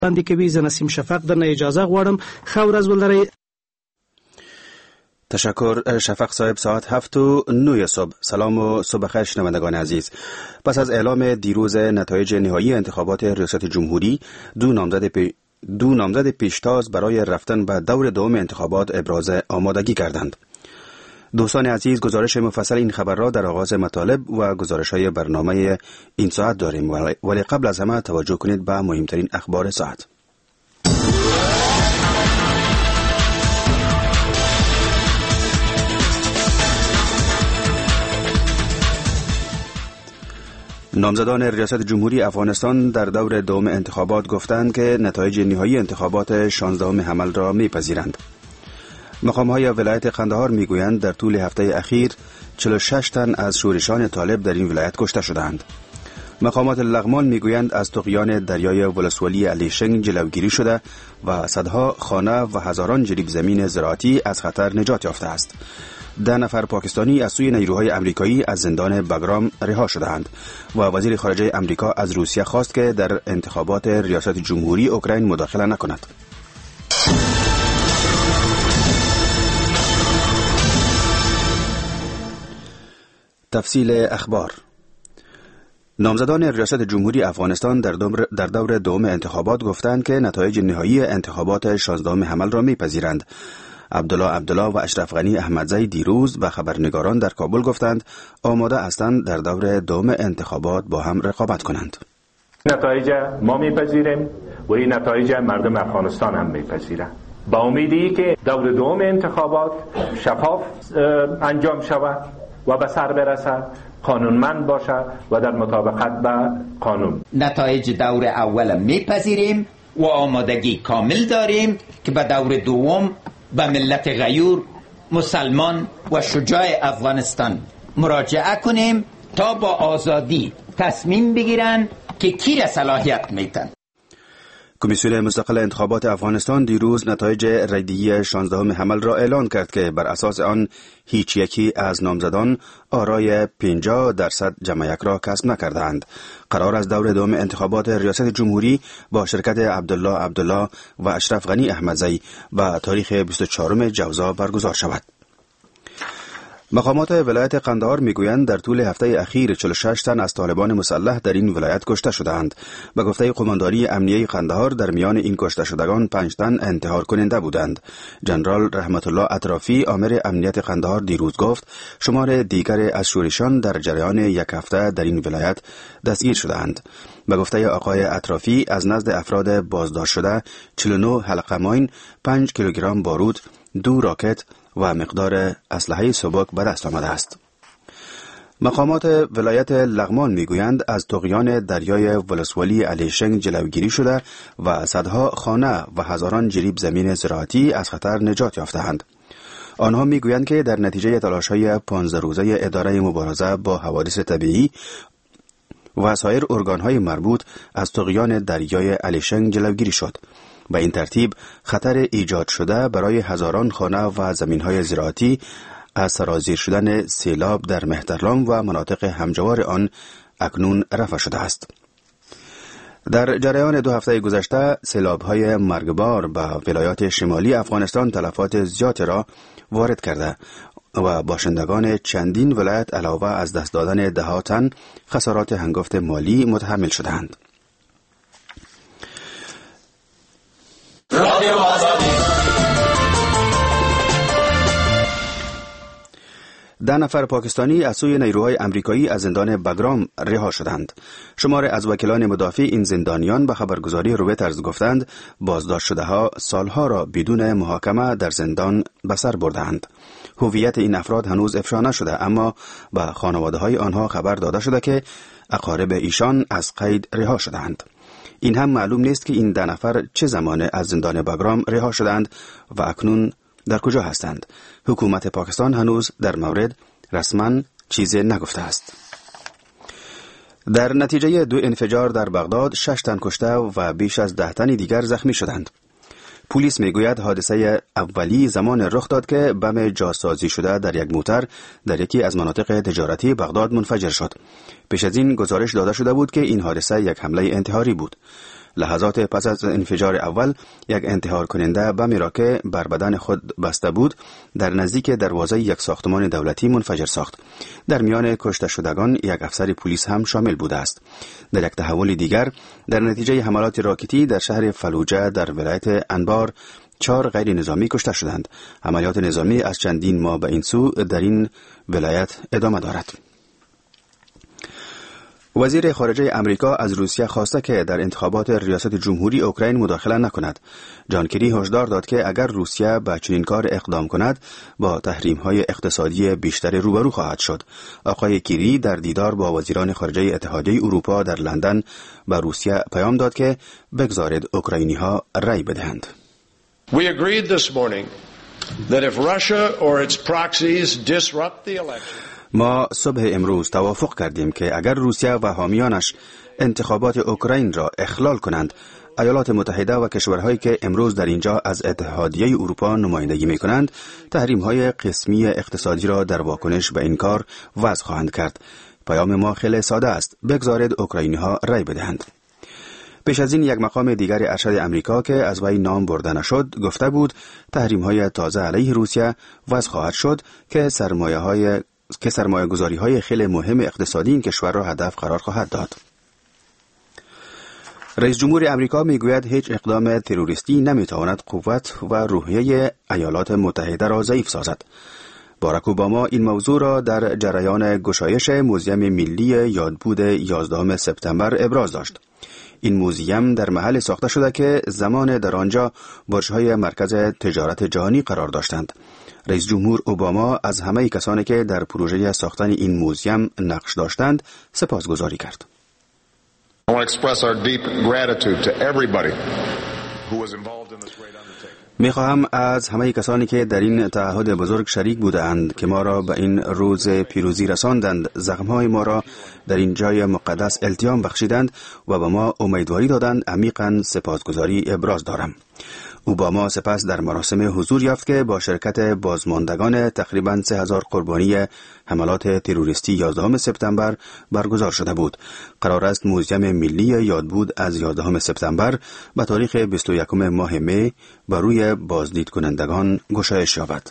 وړاندې کوي. زه نسیم شفق درنه اجازه غواړم. ښه ورځ ولرئ. تشکر شفق صاحب. ساعت 7:09 صبح. سلام و صبح خیر شنوندگان عزیز. پس از اعلام دیروز نتایج نهایی انتخابات ریاست جمهوری، دو نامزد پیشتاز برای رفتن به دور دوم انتخابات ابراز آمادگی کردند. دوستان عزیز، گزارش مفصل این خبر را در آغاز مطالب و گزارش‌های برنامه این ساعت داریم، ولی قبل از همه توجه کنید به مهمترین اخبار ساعت. نامزدان ریاست جمهوری افغانستان در دور دوم انتخابات گفتند که نتایج نهایی انتخابات 16 حمل را میپذیرند. مقام‌های ولایت قندهار میگویند در طول هفته اخیر 46 تن از شورشان طالب در این ولایت کشته شدند. مقامات لغمان میگویند از طغیان دریای ولسوالی علیشنگ جلوگیری شده و صدها خانه و هزاران جریب زمین زراعتی از خطر نجات یافته است. 10 نفر پاکستانی از سوی نیروهای امریکایی از زندان بگرام رها شدند و وزیر خارجه امریکا از روسیه خواست که در انتخابات ریاست جمهوری اوکراین مداخله نکند. تفصیل اخبار. نامزدان ریاست جمهوری افغانستان در دور دوم انتخابات گفتند که نتایج نهایی انتخابات 16 حمل را میپذیرند. عبدالله و اشرف غنی احمدزی دیروز به خبرنگاران در کابل گفتند آماده هستند در دور دوم انتخابات با هم رقابت کنند. نتایج ما میپذیریم و این نتایج مردم افغانستان هم میپذیرند. با امیدی که دور دوم انتخابات شفاف انجام شود و به سر برسد، قانونمند باشد و در مطابقت با قانون. نتایج دور اول میپذیریم و آمادگی کامل داریم که به دور دوم به ملت غیور، مسلمان و شجاع افغانستان مراجعه کنیم تا با آزادی تصمیم بگیرن که کی را صلاحیت میتن. کمیسیون مستقل انتخابات افغانستان دیروز نتایج ریدی 16 حمل را اعلان کرد که بر اساس آن هیچ یکی از نامزدان آرای 50% جمع یک را کسب نکردند. قرار است دور دوم انتخابات ریاست جمهوری با شرکت عبدالله و اشرف غنی احمدزی به تاریخ 24 جوزا برگزار شود. مقامات ولایت قندهار میگویند در طول هفته اخیر 46 تن از طالبان مسلح در این ولایت کشته شدند. به گفته قماندانی امنیه قندهار در میان این کشته شدگان 5 تن انتحار کننده بودند. جنرال رحمت الله اطرافی آمر امنیت قندهار دیروز گفت شمار دیگر از شورشان در جریان یک هفته در این ولایت دستگیر شدند. به گفته آقای اطرافی از نزد افراد بازداشت شده 49 حلقه ماین، 5 کیلوگرم بارود، 2 راکت و مقدار اسلحه سبک به دست آمده است. مقامات ولایت لغمان میگویند از طغیان دریای ولسوالی علیشنگ جلوگیری شده و صدها خانه و هزاران جریب زمین زراعتی از خطر نجات یافته‌اند. آنها میگویند که در نتیجه تلاش‌های 15 روزه اداره مبارزه با حوادث طبیعی و سایر ارگان‌های مربوط از طغیان دریای علیشنگ جلوگیری شد. به این ترتیب خطر ایجاد شده برای هزاران خانه و زمین‌های زراعتی از سرازیر شدن سیلاب در مهترلام و مناطق همجوار آن اکنون رفع شده است. در جریان 2 هفته گذشته سیلاب‌های مرگبار به ولایات شمالی افغانستان تلفات زیادی را وارد کرده و باشندگان چندین ولایت علاوه از دست دادن ده‌ها تن خسارات هنگفت مالی متحمل شدند. ده نفر پاکستانی از سوی نیروهای امریکایی از زندان بگرام رها شدند. شمار از وکیلان مدافع این زندانیان به خبرگزاری رویترز گفتند بازداشت شده ها سالها را بدون محاکمه در زندان به سر بردند. هویت این افراد هنوز افشا نشده، اما به خانواده های آنها خبر داده شده که اقارب ایشان از قید رها شدند. این هم معلوم نیست که این 10 نفر چه زمان از زندان بگرام رها شدند و اکنون در کجا هستند. حکومت پاکستان هنوز در مورد رسما چیزی نگفته است. در نتیجه 2 انفجار در بغداد 6 تن کشته و بیش از 10 تن دیگر زخمی شدند. پلیس میگوید حادثه اولی زمان رخ داد که بم جاسازی شده در یک موتر در یکی از مناطق تجارتی بغداد منفجر شد. پیش از این گزارش داده شده بود که این حادثه یک حمله انتحاری بود. لحظات پس از انفجار اول یک انتحار کننده بمی را که بر بدن خود بسته بود در نزدیک دروازه یک ساختمان دولتی منفجر ساخت. در میان کشته شدگان یک افسر پلیس هم شامل بوده است. در یک تحول دیگر در نتیجه حملات راکتی در شهر فلوجه در ولایت انبار 4 غیر نظامی کشته شدند. عملیات نظامی از چندین ماه به این سو در این ولایت ادامه دارد. وزیر خارجه امریکا از روسیه خواسته که در انتخابات ریاست جمهوری اوکراین مداخله نکند. جان کری هشدار داد که اگر روسیه به چنین کار اقدام کند با تحریم‌های اقتصادی بیشتر روبرو خواهد شد. آقای کری در دیدار با وزیران خارجه اتحادیه اروپا در لندن به روسیه پیام داد که بگذارید اوکراینی‌ها رأی بدهند. We agreed this morning that if Russia or its proxies disrupt the election. ما صبح امروز توافق کردیم که اگر روسیه و حامیانش انتخابات اوکراین را اخلال کنند، ایالات متحده و کشورهایی که امروز در اینجا از اتحادیه اروپا نمایندگی می کنند، تحریم‌های قسمی اقتصادی را در واکنش به این کار وضع خواهند کرد. پیام ما خیلی ساده است: بگذارید اوکراینی‌ها رأی بدهند. پیش از این یک مقام دیگر ارشد امریکا که از وی نام برده نشد گفته بود تحریم‌های تازه علیه روسیه وضع خواهد شد که سرمایه‌گذاری‌های خیلی مهم اقتصادی این کشور را هدف قرار خواهد داد. رئیس جمهور امریکا میگوید هیچ اقدام تروریستی نمیتواند قوت و روحیه ایالات متحده را ضعیف سازد. باراک اوباما این موضوع را در جریان گشایش موزیم ملی یادبود 11 سپتامبر ابراز داشت. این موزیم در محل ساخته شده که زمان در آنجا برج‌های مرکز تجارت جهانی قرار داشتند. رئیس جمهور اوباما از همه کسانی که در پروژه ساختن این موزیم نقش داشتند سپاسگزاری کرد. I want to express our deep gratitude to everybody who was involved in this great undertaking. میخواهم از همه کسانی که در این تعهد بزرگ شریک بودند که ما را به این روز پیروزی رساندند، زخمهای ما را در این جای مقدس التیام بخشیدند و به ما امیدواری دادند، عمیقاً سپاسگزاری ابراز دارم. اوباما سپس در مراسم حضور یافت که با شرکت بازماندگان تقریباً 3000 قربانی حملات تروریستی 11 سپتامبر برگزار شده بود. قرار است موزیم ملی یادبود از 11 سپتامبر به تاریخ 21 ماه می بر روی بازدید کنندگان گشایش یابد.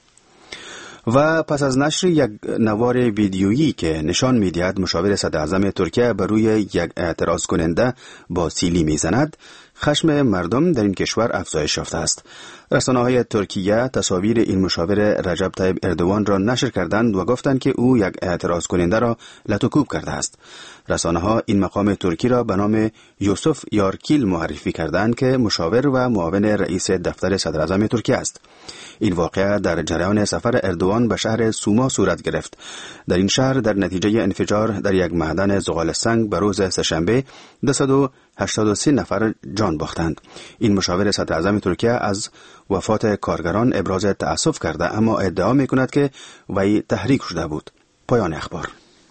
و پس از نشر یک نوار ویدیویی که نشان می‌دهد مشاور صدراعظم ترکیه بر روی یک اعتراض کننده با سیلی میزند، خشم مردم در این کشور افزایش یافته است. رسانه‌های ترکیه تصاویر این مشاور رجب طیب اردوان را نشر کردند و گفتند که او یک اعتراض کننده را لط و کوب کرده است. رسانه‌ها این مقام ترکی را به نام یوسف یارکیل معرفی کردند که مشاور و معاون رئیس دفتر صدراعظم ترکیه است. این واقعه در جریان سفر اردوان به شهر سوما صورت گرفت. در این شهر در نتیجه انفجار در یک معدن زغال سنگ به روز سه‌شنبه 283 نفر جان باختند. این مشاور صدراعظم ترکیه از وفات کارگران ابراز تأسف کرده، اما ادعا می‌کند که وی تحریک شده بود. پایان اخبار.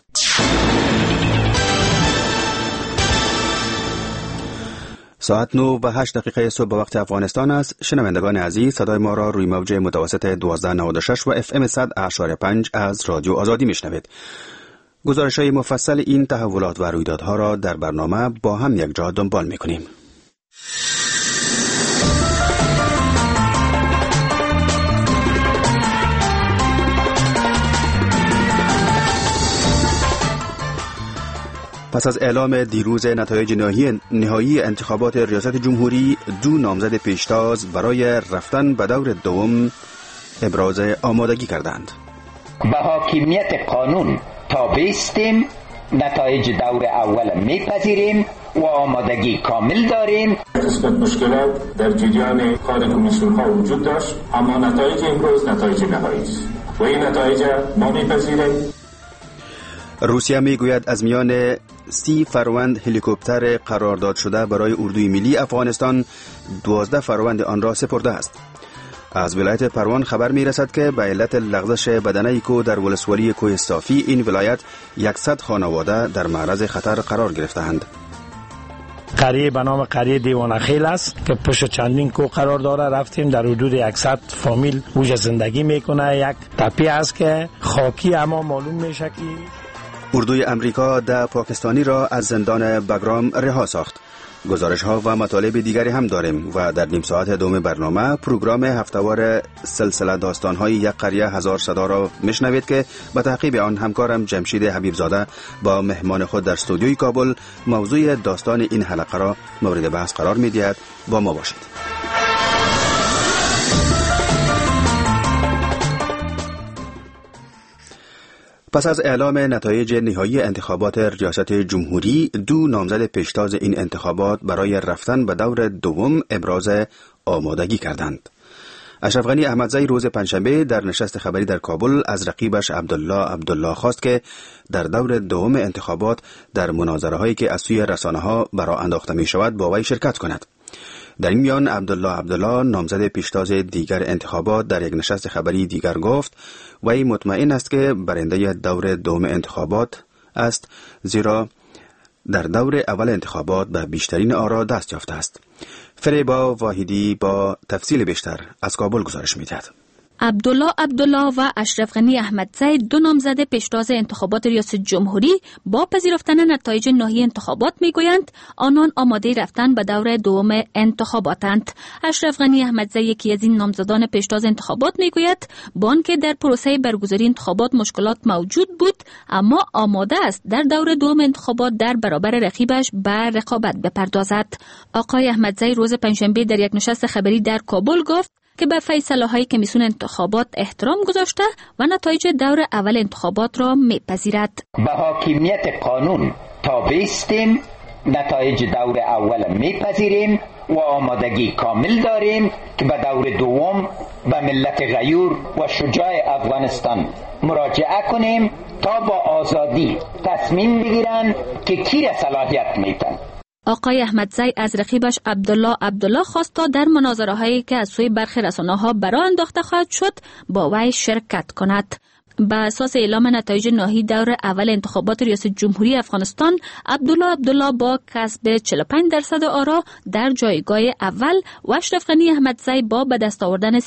ساعت 9:08 صبح به وقت افغانستان است. شنوندگان عزیز، صدای ما را روی موج متوسط 1296 و FM 100.5 از رادیو آزادی میشنوید. گزارش‌های مفصل این تحولات و رویدادها را در برنامه با هم یک جا دنبال می‌کنیم. پس از اعلام دیروز نتایج نهایی انتخابات ریاست جمهوری، 2 نامزد پیشتاز برای رفتن به دور دوم ابراز آمادگی کردند. به حاکمیت قانون تابع هستیم، نتایج دور اول میپذیریم و آمادگی کامل داریم. قسمت مشکلات در جریان کار کمیسیون ها وجود داشت، اما نتایج امروز نتایج نهایی است و این نتایج ما میپذیریم. روسیه میگوید از میان 30 فروند هلیکوپتر قرارداد شده برای اردوی ملی افغانستان 12 فروند آن را سپرده است. از ولایت پروان خبر میرسد که به علت لغزش بدنه کو در ولسوالی کوه صافی این ولایت 100 خانواده در معرض خطر قرار گرفتند. قریه به نام قریه دیوانخیل است که پشت چندین کو قرار داره. رفتیم در حدود 100 فامیل اوج زندگی میکنه. یک تپه است که خاکی اما معلوم میشه که اردوی امریکا 10 پاکستانی را از زندان بگرام رها ساخت. گزارش ها و مطالب دیگری هم داریم و در نیم ساعت دوم برنامه پروگرام هفتهوار سلسله داستان های یک قریه هزار صدا را میشنوید که به تعقیب آن همکارم جمشید حبیبزاده با مهمان خود در استودیوی کابل موضوع داستان این حلقه را مورد بحث قرار می‌دهد. با ما باشید. پس از اعلام نتایج نهایی انتخابات ریاست جمهوری، 2 نامزد پیشتاز این انتخابات برای رفتن به دور دوم ابراز آمادگی کردند. اشرف غنی احمدزی روز پنجشنبه در نشست خبری در کابل از رقیبش عبدالله خواست که در دور دوم انتخابات در مناظره‌هایی که از سوی رسانه‌ها برآ انداخته می‌شود با وی شرکت کند. در این میان عبدالله نامزد پیشتاز دیگر انتخابات در یک نشست خبری دیگر گفت وی مطمئن است که برنده دور دوم انتخابات است، زیرا در دور اول انتخابات به بیشترین آرا دست یافته است. فریبا واحدی با تفصیل بیشتر از کابل گزارش می‌دهد. عبدالله و اشرف غنی احمدزی 2 نامزد پیشتاز انتخابات ریاست جمهوری با پذیرفتن نتایج نهایی انتخابات میگویند آنان آماده رفتن به دور دوم انتخاباتند. اشرف غنی احمدزی یکی از این نامزدان پیشتاز انتخابات میگوید با آنکه در پروسه برگزاری انتخابات مشکلات موجود بود، اما آماده است در دور دوم انتخابات در برابر رقیبش به رقابت بپردازد. آقای احمدزی روز پنجشنبه در یک نشست خبری در کابل گفت که به فیصله‌های کمیسیون انتخابات احترام گذاشته و نتایج دور اول انتخابات را میپذیرد. به حاکمیت قانون تابع هستیم، نتایج دور اول میپذیریم و آمادگی کامل داریم که به دور دوم به ملت غیور و شجاع افغانستان مراجعه کنیم تا با آزادی تصمیم بگیرن که کی را صلاحیت میتن. آقای احمدزی از رقیبش عبدالله خواست تا در مناظره‌هایی که از سوی برخی رسانه‌ها برآ انداخته خواهد شد با وی شرکت کند. بر اساس اعلام نتایج نهایی دور اول انتخابات ریاست جمهوری افغانستان، عبدالله با کسب 45% آرا در جایگاه اول و اشرف غنی احمدزی با به دست آوردن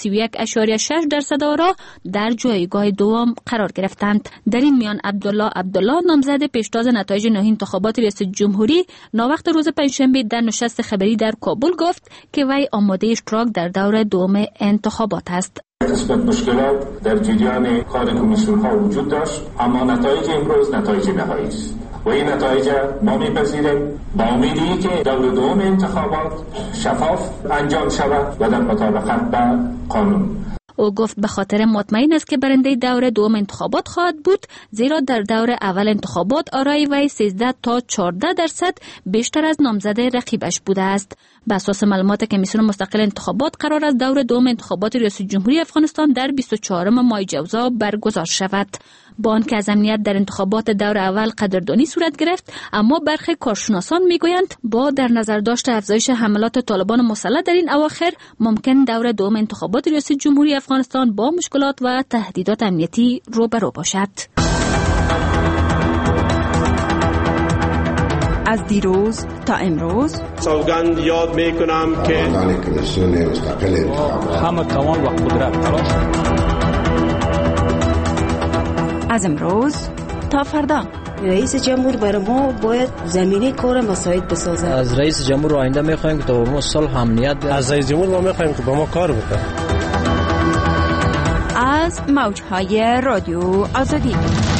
31.6% آرا در جایگاه دوم قرار گرفتند. در این میان عبدالله نامزد پیشتاز نتایج نهایی انتخابات ریاست جمهوری ناوقت روز پنجشنبه در نشست خبری در کابل گفت که وی آماده اشتراک در دور دوم انتخابات است. نسبت مشکلات در جریان کار کمیسیون ها وجود داشت، اما نتایج امروز نتایج نهایی است و این نتایج ما میپذیریم با امیدی که دور دوم انتخابات شفاف انجام شود و در مطابقت با قانون. او گفت به خاطر مطمئن است که برنده دور دوم انتخابات خواهد بود، زیرا در دور اول انتخابات آرای وی 13 تا 14% بیشتر از نامزد رقیبش بوده است. بر اساس معلومات کمیسیون مستقل انتخابات قرار است دور دوم انتخابات ریاست جمهوری افغانستان در 24 ماه جوزا برگزار شود. با آنکه از امنیت در انتخابات دور اول قدردانی صورت گرفت، اما برخی کارشناسان میگویند با در نظر داشت افزایش حملات طالبان مسلح در این اواخر ممکن دور دوم انتخابات ریاست جمهوری افغانستان با مشکلات و تهدیدات امنیتی روبرو باشد. از دیروز تا امروز سوگند یاد میکنم که کمیسیون مستقل انتخابات همه توان و قدرت تلاش از امروز تا فردا. رئیس جمهور برای ما باید زمینه کار مساعد بسازد. از رئیس جمهور آینده میخوایم که تا ما صلح امنیت از رئیس جمهور ما میخوایم که با ما کار بکنه. از موجهای رادیو آزادی.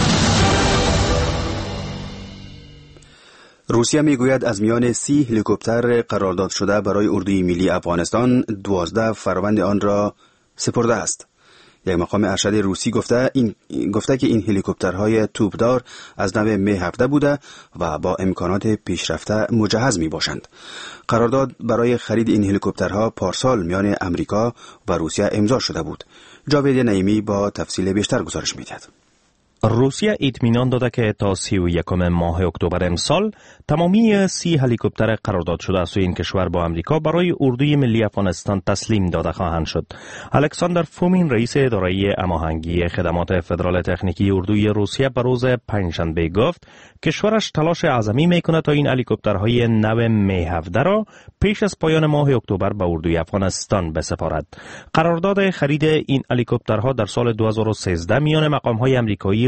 روسیه میگوید از میان 30 هلیکوپتر قرارداد شده برای اردوی ملی افغانستان 12 فروند آن را سپرده است. یک مقام ارشد روسی گفته که این هلیکوپترهای توپدار از نوع می 17 بوده و با امکانات پیشرفته مجهز می باشند. قرارداد برای خرید این هلیکوپترها پارسال میان امریکا و روسیه امضا شده بود. جاوید نعیمی با تفصیل بیشتر گزارش می‌دهد. روسیه اطمینان داده که تا 31 ماه اکتبر امسال تمامی 30 هلیکوپتر قرارداد شده از سوی این کشور با امریکا برای اردوی ملی افغانستان تسلیم داده خواهند شد. الکساندر فومین رئیس اداره هماهنگی خدمات فدرال تکنیکی اردوی روسیه به روز پنجشنبه گفت کشورش تلاش اعظمی میکند تا این هلیکوپترهای نو می 17 را پیش از پایان ماه اکتبر به اردوی افغانستان بسپارد. قرارداد خرید این هلیکوپترها در سال 2013 میان مقام‌های آمریکایی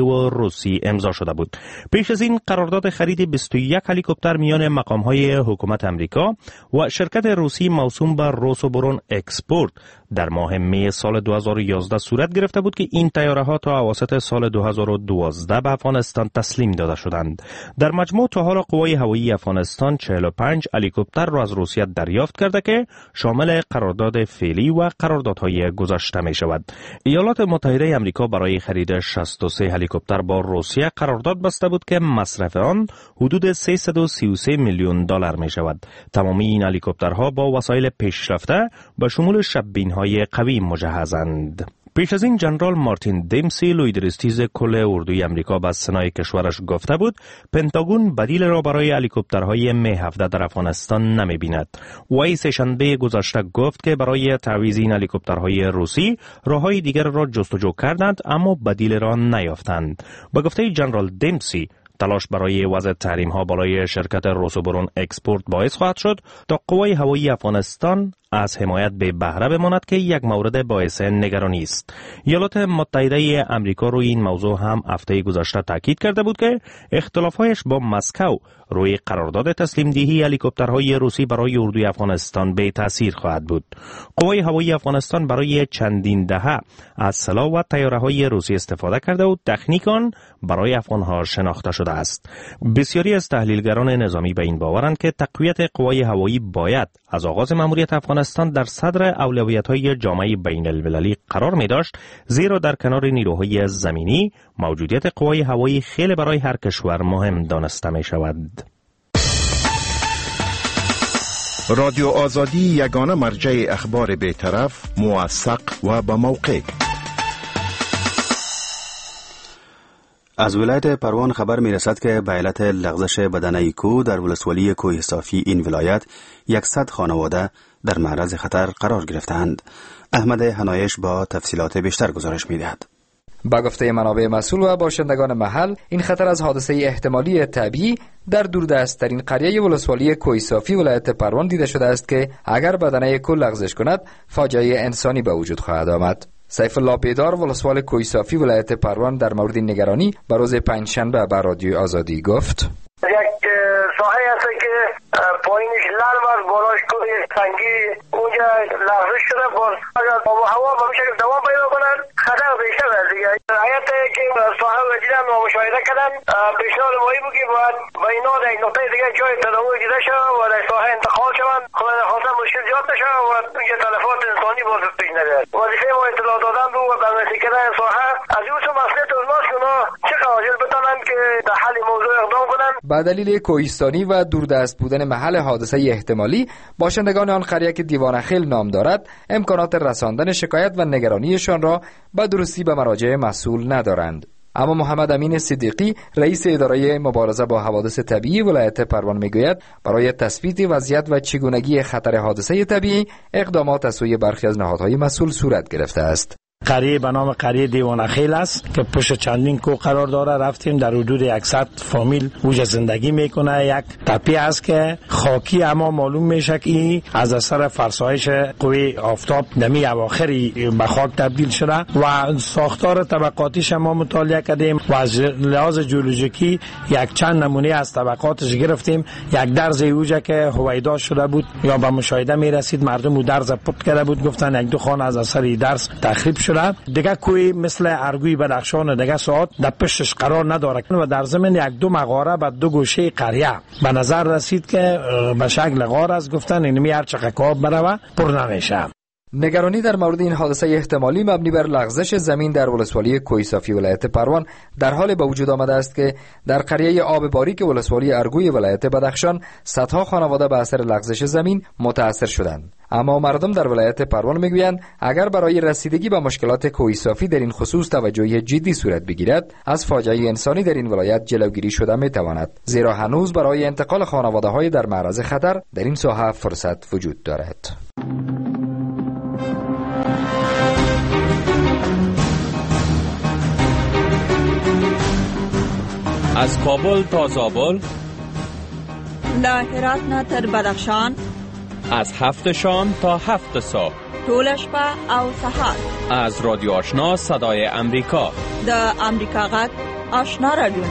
و روسی امضا شده بود. پیش از این قرارداد خرید 21 هلیکوپتر میان مقام‌های حکومت امریکا و شرکت روسی موسوم به روسوبرون اکسپورت در ماه می سال 2011 صورت گرفته بود که این طیاره‌ها تا اواسط سال 2012 به افغانستان تسلیم داده شدند. در مجموع تا حالا قوای هوایی افغانستان 45 هلیکوپتر را از روسیه دریافت کرده که شامل قرارداد فعلی و قراردادهای گذشته می شود. ایالات متحده آمریکا برای خرید 63 هلیکوپتر با روسیه قرارداد بسته بود که مصرف آن حدود 333 میلیون دلار می شود. تمامی این هلیکوپترها با وسایل پیشرفته به شمول شب‌بین‌های قوی مجهزند. پیش از این جنرال مارتین دیمسی لویدرستیز کل اردوی امریکا به سنای کشورش گفته بود پنتاگون بدیل را برای هلیکوپترهای می 17 در افغانستان نمی بیند. وی سه‌شنبه گذشته گفت که برای تعویض این هلیکوپترهای روسی راههای دیگر را جستجو کردند اما بدیل را نیافتند. با گفته جنرال دیمسی تلاش برای وضع تحریم ها بالای شرکت روسوبرون اکسپورت باعث خواهد شد تا قوای هوایی افغانستان از حمایت به بهره بماند که یک مورد باعث نگرانی است. ایالات متحده آمریکا روی این موضوع هم هفته گذشته تاکید کرده بود که اختلاف‌هایش با مسکو روی قرارداد تسلیم دهی هلیکوپترهای روسی برای اردوی افغانستان به تاثیر خواهد بود. قوای هوایی افغانستان برای چندین دهه از سلاح و طیاره‌های روسی استفاده کرده و تکنیک آن برای افغان‌ها شناخته شده است. بسیاری از تحلیلگران نظامی به این باورند که تقویت قوای هوایی باید از آغاز مأموریت افغانستان در صدر اولویت‌های جامعه بین‌المللی قرار می‌داشت، زیرا در کنار نیروهای زمینی موجودیت قوای هوایی خیلی برای هر کشور مهم دانسته می‌شود. رادیو آزادی یگانه مرجع اخبار بی‌طرف، موثق و با موقع. از ولایت پروان خبر می رسد که به علت لغزش بدنه کو در ولسوالی کوه صافی این ولایت 100 خانواده در معرض خطر قرار گرفتند. احمد حنایش با تفصیلات بیشتر گزارش می دهد. با گفته منابع مسئول و باشندگان محل، این خطر از حادثه احتمالی طبیعی در دوردست‌ترین قریه ولسوالی کوه صافی ولایت پروان دیده شده است که اگر بدنه کو لغزش کند فاجعه انسانی به وجود خواهد آمد. سیف الله بیدار ولسوال کوه صافی ولایت پروان در مورد نگرانی به روز پنجشنبه به رادیو آزادی گفت: یک ساحه است که پایینش لرم است، بالاش کوه سنگی، اونجا لغزش شده. باز اگر آب و هوا به شکل دوام پیدا کنند خطر بیشتر است دیگه. حیات که ساحه را دیدن و مشاهده کردن، پیشنهاد مایی بود که باید به اینا در یک نقطه دیگه جای تداوم دیده شود و در ساحه انتقال شوند، خدا نخواسته مشکل زیاد نشه و اونجا تلفات انسانی باز پیش نیاد. وظیفه ما اطلاع دادن بود و بررسی کردن ساحه. از این مسئولیت اوناست که اونا چقدر عاجل بتونن که در حل موضوع اقدام کنن. به دلیل کوهستانی و دوردست بودن محل حادثه احتمالی، باشندگان آن قریه که دیوانخیل نام دارد امکانات رساندن شکایت و نگرانیشان را به درستی به مراجع مسئول ندارند. اما محمد امین صدیقی رئیس اداره مبارزه با حوادث طبیعی ولایت پروان میگوید برای تثبیت وضعیت و چگونگی خطر حادثه طبیعی اقدامات از سوی برخی از نهادهای مسئول صورت گرفته است. قریه به نام قریه دیوانخیل است که پشت چندین کو قرار داره. رفتیم در حدود 100 فامیل اوج زندگی میکنه. یک تپه است که خاکی اما معلوم میشه که این از اثر فرسایش قوی آفتاب دمی اواخری به خاک تبدیل شده و ساختار طبقاتیش ما مطالعه کردیم و از لحاظ جیولوژیکی یک چند نمونه از طبقاتش گرفتیم. یک درز اوج که هویدا شده بود یا به مشاهده میرسید مردم او درز پت کرده بود، گفتن یک دو خانه از اثر درز تخریب شده. دیگه کوی مثل ارگوی بدخشان دیگه ساعت در پشتش قرار نداره و در ضمن یک دو مغاره به دو گوشه قریه به نظر رسید که به شکل غار است. گفتن اینمی هر چقدر کاب بروه پر نمیشه. نگرانی در مورد این حادثه احتمالی مبنی بر لغزش زمین در ولسوالی کوه صافی ولایت پروان در حال به وجود آمده است که در قریه آب باریک ولسوالی ارگوی ولایت بدخشان صدها خانواده به اثر لغزش زمین متاثر شدند. اما مردم در ولایت پروان میگویند اگر برای رسیدگی به مشکلات کوه صافی در این خصوص توجهی جدی صورت بگیرد از فاجعه انسانی در این ولایت جلوگیری شده میتواند، زیرا هنوز برای انتقال خانواده‌های در معرض خطر در این ساحه فرصت وجود دارد. از کابل تا زابل، له هرات نه تر بدخشان، از 7 شام تا 7 صبح، ټول شپه او سهار، از رادیو آشنا صدای امریکا، د امریکا غږ آشنا رادیو.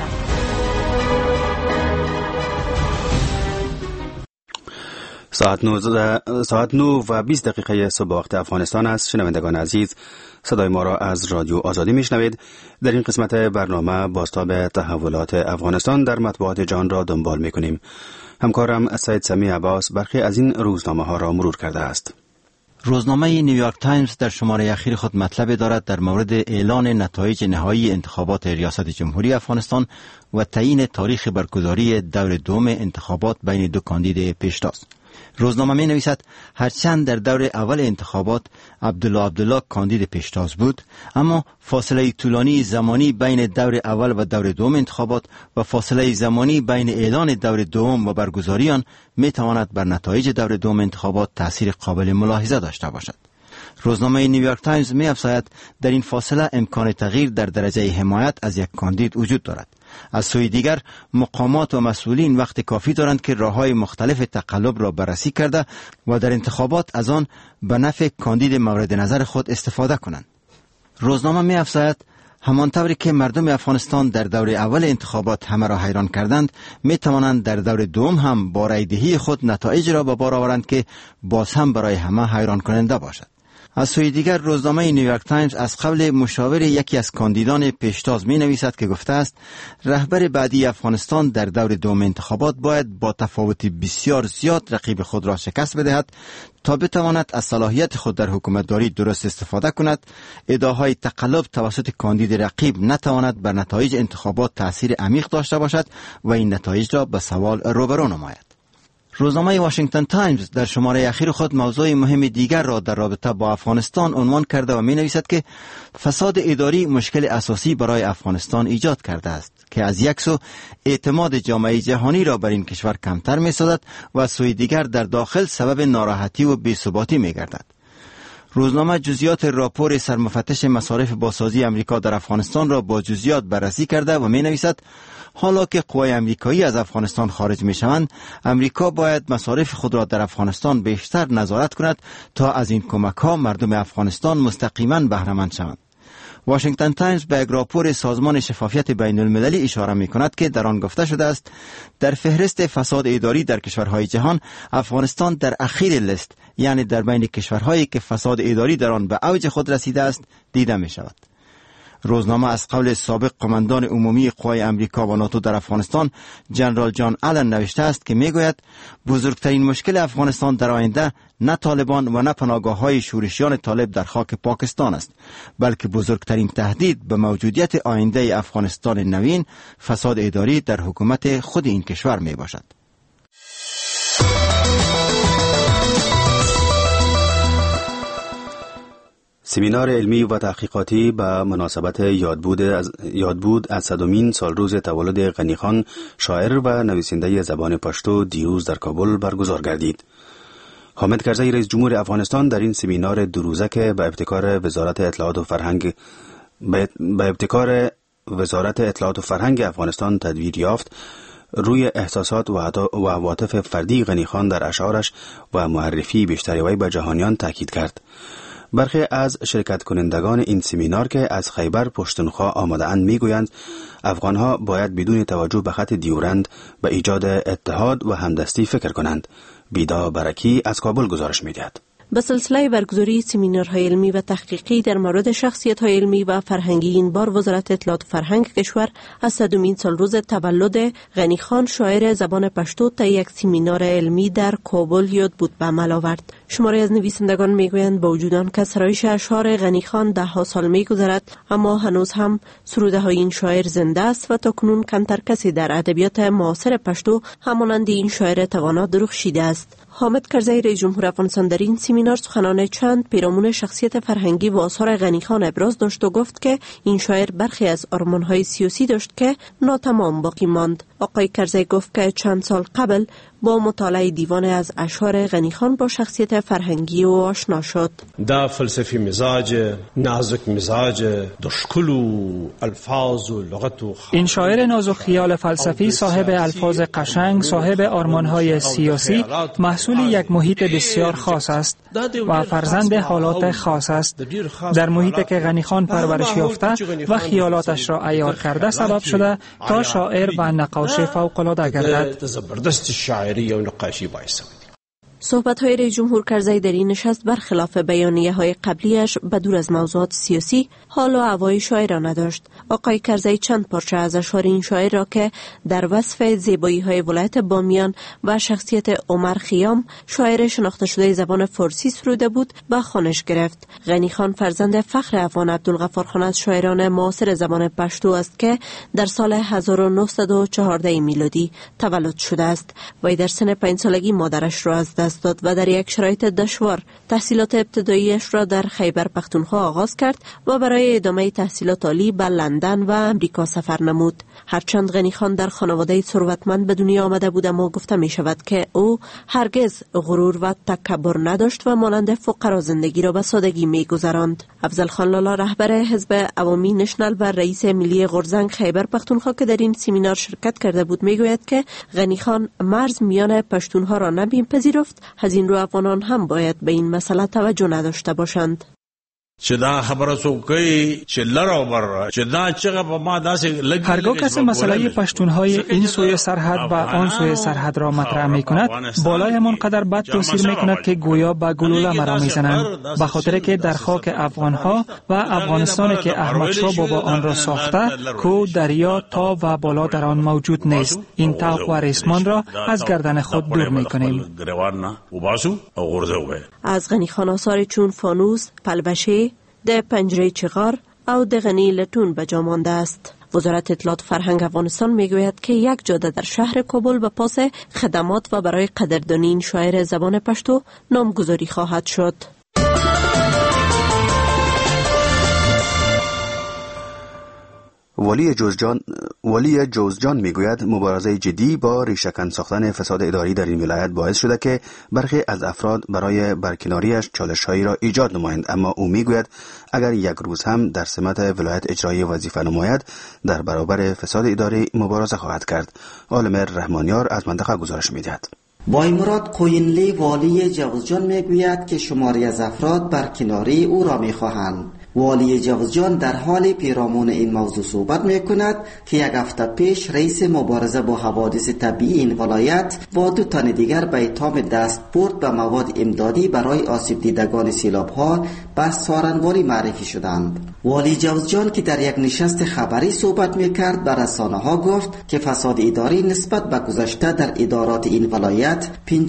ساعت 9 و 20 دقیقه صبح وقت افغانستان است. شنوندگان عزیز، صدای ما را از رادیو آزادی میشنوید. در این قسمت برنامه بازتاب تحولات افغانستان در مطبوعات جهان را دنبال میکنیم. همکارم سید سمی عباس برخی از این روزنامه ها را مرور کرده است. روزنامه نیویورک تایمز در شماره اخیر خود مطلب دارد در مورد اعلان نتایج نهایی انتخابات ریاست جمهوری افغانستان و تعیین تاریخ برگزاری دور دوم انتخابات بین دو کاندید پیشتاز. روزنامه می نویسد هرچند در دور اول انتخابات عبدالله کاندید پیشتاز بود، اما فاصله طولانی زمانی بین دور اول و دور دوم انتخابات و فاصله زمانی بین اعلان دور دوم و برگزاری آن می تواند بر نتایج دور دوم انتخابات تأثیر قابل ملاحظه داشته باشد. روزنامه نیویورک تایمز می افزاید در این فاصله امکان تغییر در درجه حمایت از یک کاندید وجود دارد. از سوی دیگر مقامات و مسئولین وقت کافی دارند که راه‌های مختلف تقلب را بررسی کرده و در انتخابات از آن به نفع کاندید مورد نظر خود استفاده کنند. روزنامه می افزاید همانطوری که مردم افغانستان در دور اول انتخابات همه را حیران کردند، می توانند در دور دوم هم با رایدهی خود نتایج را به بار آورند که باز هم برای همه حیران کننده باشد. از سوی دیگر روزنامه نیویورک تایمز از قبل مشاور یکی از کاندیدان پیشتاز می نویسد که گفته است رهبر بعدی افغانستان در دور دوم انتخابات باید با تفاوت بسیار زیاد رقیب خود را شکست بدهد تا بتواند از صلاحیت خود در حکومتداری درست استفاده کند. ادعاهای تقلب توسط کاندید رقیب نتواند بر نتایج انتخابات تأثیر عمیق داشته باشد و این نتایج را به سوال روبرو نماید. روزنامه واشنگتن تایمز در شماره اخیر خود موضوع مهم دیگر را در رابطه با افغانستان عنوان کرده و می نویسد که فساد اداری مشکل اساسی برای افغانستان ایجاد کرده است که از یک سو اعتماد جامعه جهانی را بر این کشور کمتر می سازد و از سوی دیگر در داخل سبب ناراحتی و بی‌ثباتی می گردد. روزنامه جزئیات راپور سرمفتش مصارف بازسازی امریکا در افغانستان را با جزئیات بررسی کرده و می نویسد حالا که قوای امریکایی از افغانستان خارج می شوند، امریکا باید مصارف خود را در افغانستان بیشتر نظارت کند تا از این کمک ها مردم افغانستان مستقیما بهره مند شوند. واشنگتن تایمز به یک راپور سازمان شفافیت بین المللی اشاره می کند که در آن گفته شده است در فهرست فساد اداری در کشورهای جهان افغانستان در اخیر لیست، یعنی در بین کشورهایی که فساد اداری در آن به اوج خود رسیده است، دیده می شود. روزنامه از قول سابق قماندان عمومی قوای امریکا و ناتو در افغانستان جنرال جان آلن نوشته است که میگوید بزرگترین مشکل افغانستان در آینده نه طالبان و نه پناهگاه‌های شورشیان طالب در خاک پاکستان است، بلکه بزرگترین تهدید به موجودیت آینده افغانستان نوین فساد اداری در حکومت خود این کشور می باشد. سمینار علمی و تحقیقاتی به مناسبت یادبود از 100مین سالروز تولد غنی خان، شاعر و نویسنده زبان پشتو، دیروز در کابل برگزار گردید. حامد کرزی رئیس جمهور افغانستان در این سمینار دو روزه که به ابتکار وزارت اطلاعات و فرهنگ افغانستان تدویر یافت، روی احساسات و عواطف فردی غنی خان در اشعارش و معرفی بیشتری وی به جهانیان تاکید کرد. برخی از شرکت کنندگان این سمینار که از خیبر پشتونخوا آمده اند میگویند افغانها باید بدون توجه به خط دیورند به ایجاد اتحاد و همدستی فکر کنند. بیدا برکی از کابل گزارش میدهد. به سلسله برگزاری سمینارهای علمی و تحقیقی در مورد شخصیت‌های علمی و فرهنگی این بار وزارت اطلاعات و فرهنگ کشور از 100مین سالروز تولد غنی خان، شاعر زبان پشتو، تا یک سمینار علمی در کابل یادبود به عمل آورد. شماری از نویسندگان میگویند با وجود آن که سرایش اشعار غنی خان 10 سال میگذرد، اما هنوز هم سروده های این شاعر زنده است و تاکنون کمتر کسی در ادبیات معاصر پشتو همانند این شاعر توانا درخشیده است. حامد کرزی رئیس جمهور افغانستان در این سمینار سخنان چند پیرامون شخصیت فرهنگی و آثار غنی خان ابراز داشت و گفت که این شاعر برخی از آرمان‌های سیاسی داشت که ناتمام باقی ماند. آقای کرزی گفت که چند سال قبل با مطالعه دیوان از اشعار غنیخان با شخصیت فرهنگی او آشنا شد. دا فلسفی مزاج، نازک مزاج، دشکلو الفاظ و لغت و این شاعر نازک خیال فلسفی، صاحب الفاظ قشنگ، صاحب آرمان‌های سیاسی، محصول یک محیط بسیار خاص است و فرزند حالات خاص است. در محیطی که غنیخان پرورش یافته و خیالاتش را عیار کرده سبب شده تا شاعر و نقاش فوق‌العاده گردد. زبردست شاعری و نقاشی باعث صحبت‌های رئیس جمهور کرزی در این نشست برخلاف بیانیه‌های قبلیش به دور از موضوعات سیاسی حال و هوای شاعرانه نداشت. آقای کرزی چند پارچه از اشعار این شاعر را که در وصف زیبایی‌های ولایت بامیان و شخصیت عمر خیام، شاعر شناخته شده زبان فارسی سروده بود، به خوانش گرفت. غنیخان فرزند فخر افغان عبدالغفار خان از شاعران معاصر زبان پشتو است که در سال 1914 میلادی تولد شده است. وی در سن 5 سالگی مادرش را از دست داد و در یک شرایط دشوار تحصیلات ابتداییش را در خیبر پختونخوا آغاز کرد و برای ادامه تحصیلات عالی به لندن و امریکا سفر نمود. هرچند غنیخان در خانواده ثروتمند به دنیا آمده بود، اما گفته می شود که او هرگز غرور و تکبر نداشت و مانند فقرا زندگی را به سادگی می گذراند. افضل خان لالا، رهبر حزب عوامی نشنل و رئیس ملی غورزنگ خیبر پختونخوا که در این سمینار شرکت کرده بود، می گوید که غنیخان مرز میان پشتونها را نمیپذیرفت. از این رو افغانان هم باید به این مسئله توجه نداشته باشند. هرگاه کسی مسئله پشتونهای این سوی سرحد و آن سوی سرحد را مطرح می کند، بالایمان قدر بد توصیل می کند که گویا به گلوله مرا می زنند، به خاطر که در خاک افغانها و افغانستانی که احمد شاه بابا آن را ساخته، کو، دریا، تا و بالا در آن موجود نیست. این طوق و ریسمان را از گردن خود دور می کنیم. از غنیخان آثار چون فانوس، پلبشه، ده پنجره چغار او ده غنی لتون به جا مانده است. وزارت اطلاعات فرهنگ افغانستان میگوید که یک جاده در شهر کابل به پاس خدمات و برای قدردانی این شاعر زبان پشتو نامگذاری خواهد شد. ولی جوزجان میگوید مبارزه جدی با ریشه‌کن ساختن فساد اداری در این ولایت باعث شده که برخی از افراد برای برکناریش چالش‌هایی را ایجاد نمایند، اما او میگوید اگر یک روز هم در سمت ولایت اجرایی وظیفه نماید، در برابر فساد اداری مبارزه خواهد کرد. عالمر رحمانیار از منطقه گزارش می‌دهد. بایمراد کوینلی والی جوزجان میگوید که شماری از افراد برکناری او را میخواهند. والی جوزجان در حال پیرامون این موضوع صحبت می کند که یک هفته پیش رئیس مبارزه با حوادث طبیعی این ولایت با 2 تن دیگر به اتهام دستپرد به مواد امدادی برای آسیب دیدگان سیلاب‌ها به سارنوالی معرفی شدند. والی جوزجان که در یک نشست خبری صحبت می کرد به رسانه‌ها گفت که فساد اداری نسبت به گذشته در ادارات این ولایت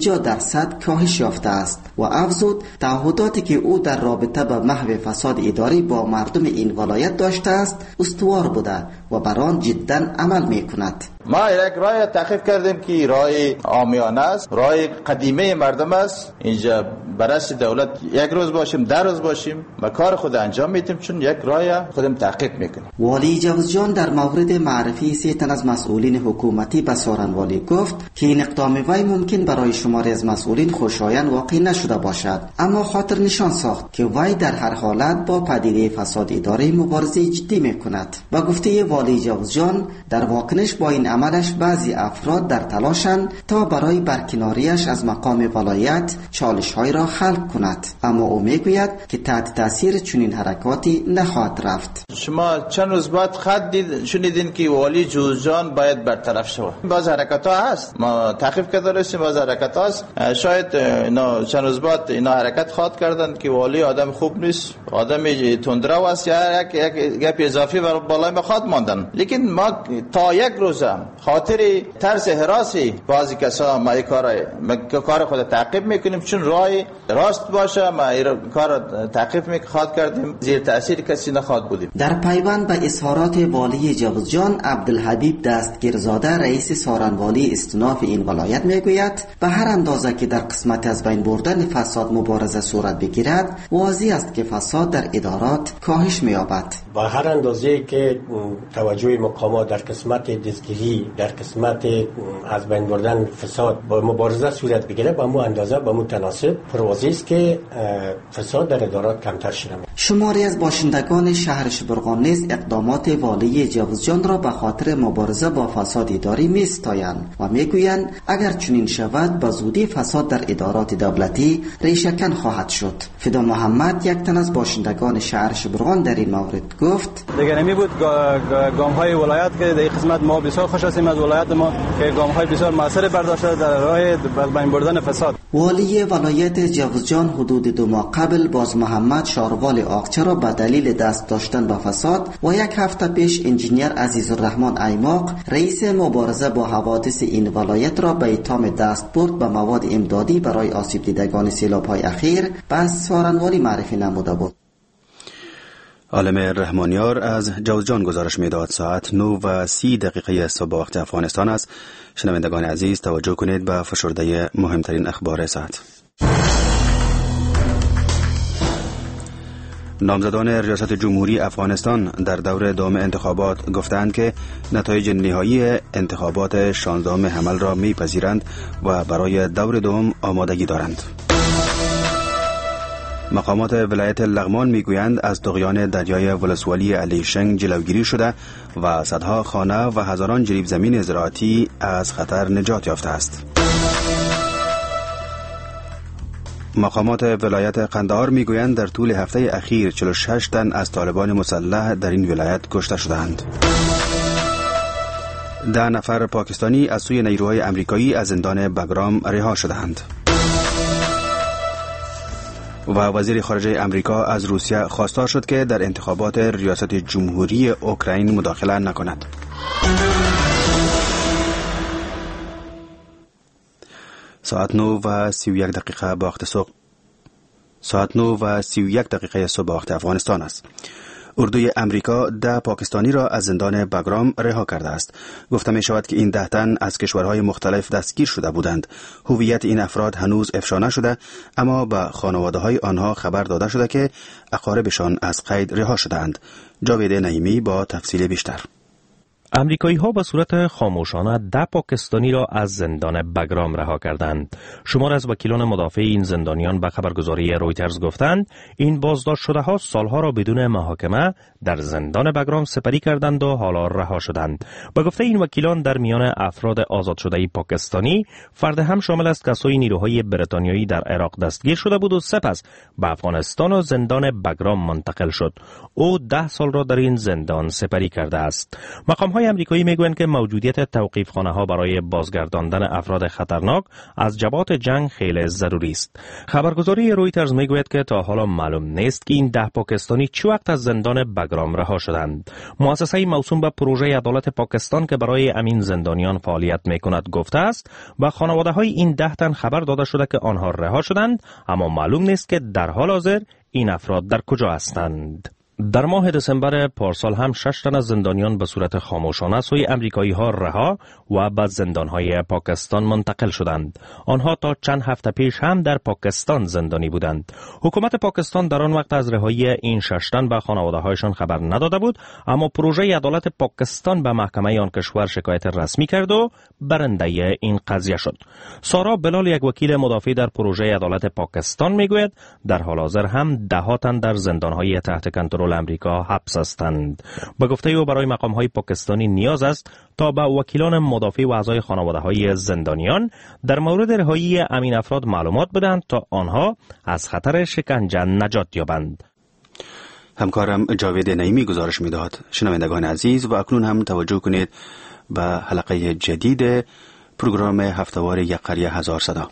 50% کاهش یافته است و افزود تعهداتی که او در رابطه به محو فساد اداری با مردم این ولایت داشته است استوار بوده و بر آن جداً عمل می کند. ما یک راه تحقیق کردیم که راه عامیانه است، راه قدیمه مردم است. اینجا برای دولت یک روز باشیم 10 روز باشیم ما کار خود انجام میدیم، چون یک راه خودم تحقیق میکنیم. والی جوزجان در مورد معرفی 3 تن از مسئولین حکومتی به سارنوالی گفت که این اقدام وی ممکن برای شماری از مسئولین خوشایند واقع نشده باشد، اما خاطر نشان ساخت که وی در هر حالت با پدیده فساد اداری مبارزه جدی میکند. با گفته والی جوزجان در واکنش با این عملش بعضی افراد در تلاشند تا برای برکناریش از مقام ولایت چالش‌های را خلق کند، اما او میگوید که تحت تاثیر چنین حرکاتی نخواهد رفت. شما چند روز بعد خط شنیدین که والی جوزجان باید برطرف شود. باز حرکت‌ها هست، ما تحقیق کرده رسیم باز حرکت هست. شاید اینا چند روز بعد اینا حرکت خواهد کردن که والی آدم خوب نیست، آدم تندرو است یا یک اضافی بر بالای بخواد ماندن. لیکن ما تا یک روز خاطر ترس حراسی بعضی کسا ما کار خود تعقیب میکنیم، چون راه راست باشه ما کار تعقیب میخواد کردیم، زیر تاثیر کسی نخواد بودیم. در پیوند به اظهارات والی جوزجان، عبدالحبیب دستگیرزاده رئیس سارنوالی استناف این ولایت میگوید به هر اندازه که در قسمت از بین بردن فساد مبارزه صورت بگیرد، واضح است که فساد در ادارات ادارات کاهش می‌یابد. با هر اندازه که توجه مقامات در قسمت دستگیری، در قسمت از بین بردن فساد با مبارزه صورت بگیره، با مو اندازه با مو تناسب پروازی است که فساد در ادارات کمتر شده. شماری از باشندگان شهر شبرغان نیز اقدامات والی جوزجان را به خاطر مبارزه با فساد اداری می‌ستایند و میگویند اگر چنین شود به زودی فساد در ادارات دولتی ریشه‌کن خواهد شد. فدا محمد، یک تن از باشندگان شهر شبرغان، در این مورد گفت: دیگر نمی بود گام‌های ولایت که در قسمت ما بسیار خوش هستیم از ولایت ما که گام‌های بسیار موثر برداشته در راه بین بردن فساد. والی ولایت جوزجان حدود 2 ماه قبل باز محمد شاروال آقچه را به دلیل دست داشتن به فساد و 1 هفته پیش انجینیر عزیزالرحمن ایماق رئیس مبارزه با حوادث این ولایت را به اتهام دستبرد به مواد امدادی برای آسیب دیدگان سیلاب‌های اخیر به سارنوالی معرفی نموده بود. عالم رحمانیار از جوزجان گزارش میداد. ساعت 9:30 صبح وقت افغانستان است. شنوندگان عزیز توجه کنید به فشرده مهمترین اخبار ساعت. نامزدان ریاست جمهوری افغانستان در دور دوم انتخابات گفتند که نتایج نهایی انتخابات 16 حمل را میپذیرند و برای دور دوم آمادگی دارند. مقامات ولایت لغمان میگویند از طغیان دریای ولسوالی علیشنگ جلوگیری شده و صدها خانه و هزاران جریب زمین زراعتی از خطر نجات یافته است. مقامات ولایت قندهار میگویند در طول هفته اخیر 46 تن از طالبان مسلح در این ولایت کشته شدند. 10 نفر پاکستانی از سوی نیروهای امریکایی از زندان بگرام رها شدند. و وزیر خارجه امریکا از روسیه خواستار شد که در انتخابات ریاست جمهوری اوکراین مداخله نکند. ساعت 9:31 به وقت صبح. ساعت 9:31 صبح وقت افغانستان است. اردوی امریکا 10 پاکستانی را از زندان بگرام رها کرده است. گفته می شود که این 10 تن از کشورهای مختلف دستگیر شده بودند. هویت این افراد هنوز افشا نشده، اما به خانواده های آنها خبر داده شده که اقاربشان از قید رها شدند. جاوید نعیمی با تفصیل بیشتر. امریکایی ها به صورت خاموشانه 10 پاکستانی را از زندان بگرام رها کردند. شمار از وکیلان مدافع این زندانیان به خبرگزاری رویترز گفتند این بازداشت شده ها سالها را بدون محاکمه در زندان بگرام سپری کردند و حالا رها شدند. به گفته این وکیلان در میان افراد آزاد شده پاکستانی فرد هم شامل است که سوی نیروهای بریتانیایی در عراق دستگیر شده بود و سپس به افغانستان و زندان بگرام منتقل شد. او 10 سال را در این زندان سپری کرده است. مقام‌های امریکایی میگویند که موجودیت توقیفخانه‌ها برای بازگرداندن افراد خطرناک از جبهات جنگ خیلی ضروری است. خبرگزاری رویترز میگوید که تا حالا معلوم نیست که این 10 پاکستانی چه وقت از زندان بگرام رها شدند. مؤسسه موسوم به پروژه عدالت پاکستان که برای امین زندانیان فعالیت میکند گفته است و خانواده‌های این 10 تن خبر داده شده که آنها رها شدند، اما معلوم نیست که در حال حاضر این افراد در کجا هستند. در ماه دسامبر پارسال هم 6 تن از زندانیان به صورت خاموشانه سوی امریکایی ها رها و به زندانهای پاکستان منتقل شدند. آنها تا چند هفته پیش هم در پاکستان زندانی بودند. حکومت پاکستان در آن وقت از رهایی این 6 تن به خانواده هایشان خبر نداده بود، اما پروژه عدالت پاکستان به محکمه آن کشور شکایت رسمی کرد و برنده این قضیه شد. سارا بلال، یک وکیل مدافع در پروژه عدالت پاکستان، میگوید در حال حاضر هم 10 تن در زندانهای تحت کنترل امریکا حبس هستند. به گفته او برای مقام‌های پاکستانی نیاز است تا به وکیلان مدافع و اعضای خانواده‌های زندانیان در مورد رهایی امین افراد معلومات بدهند تا آنها از خطر شکنجه نجات یابند. همکارم جاوید نعیمی گزارش می‌دهد. شنوندگان عزیز، و اکنون هم توجه کنید به حلقه جدید پروگرام هفتهوار یک قریه هزار صدا.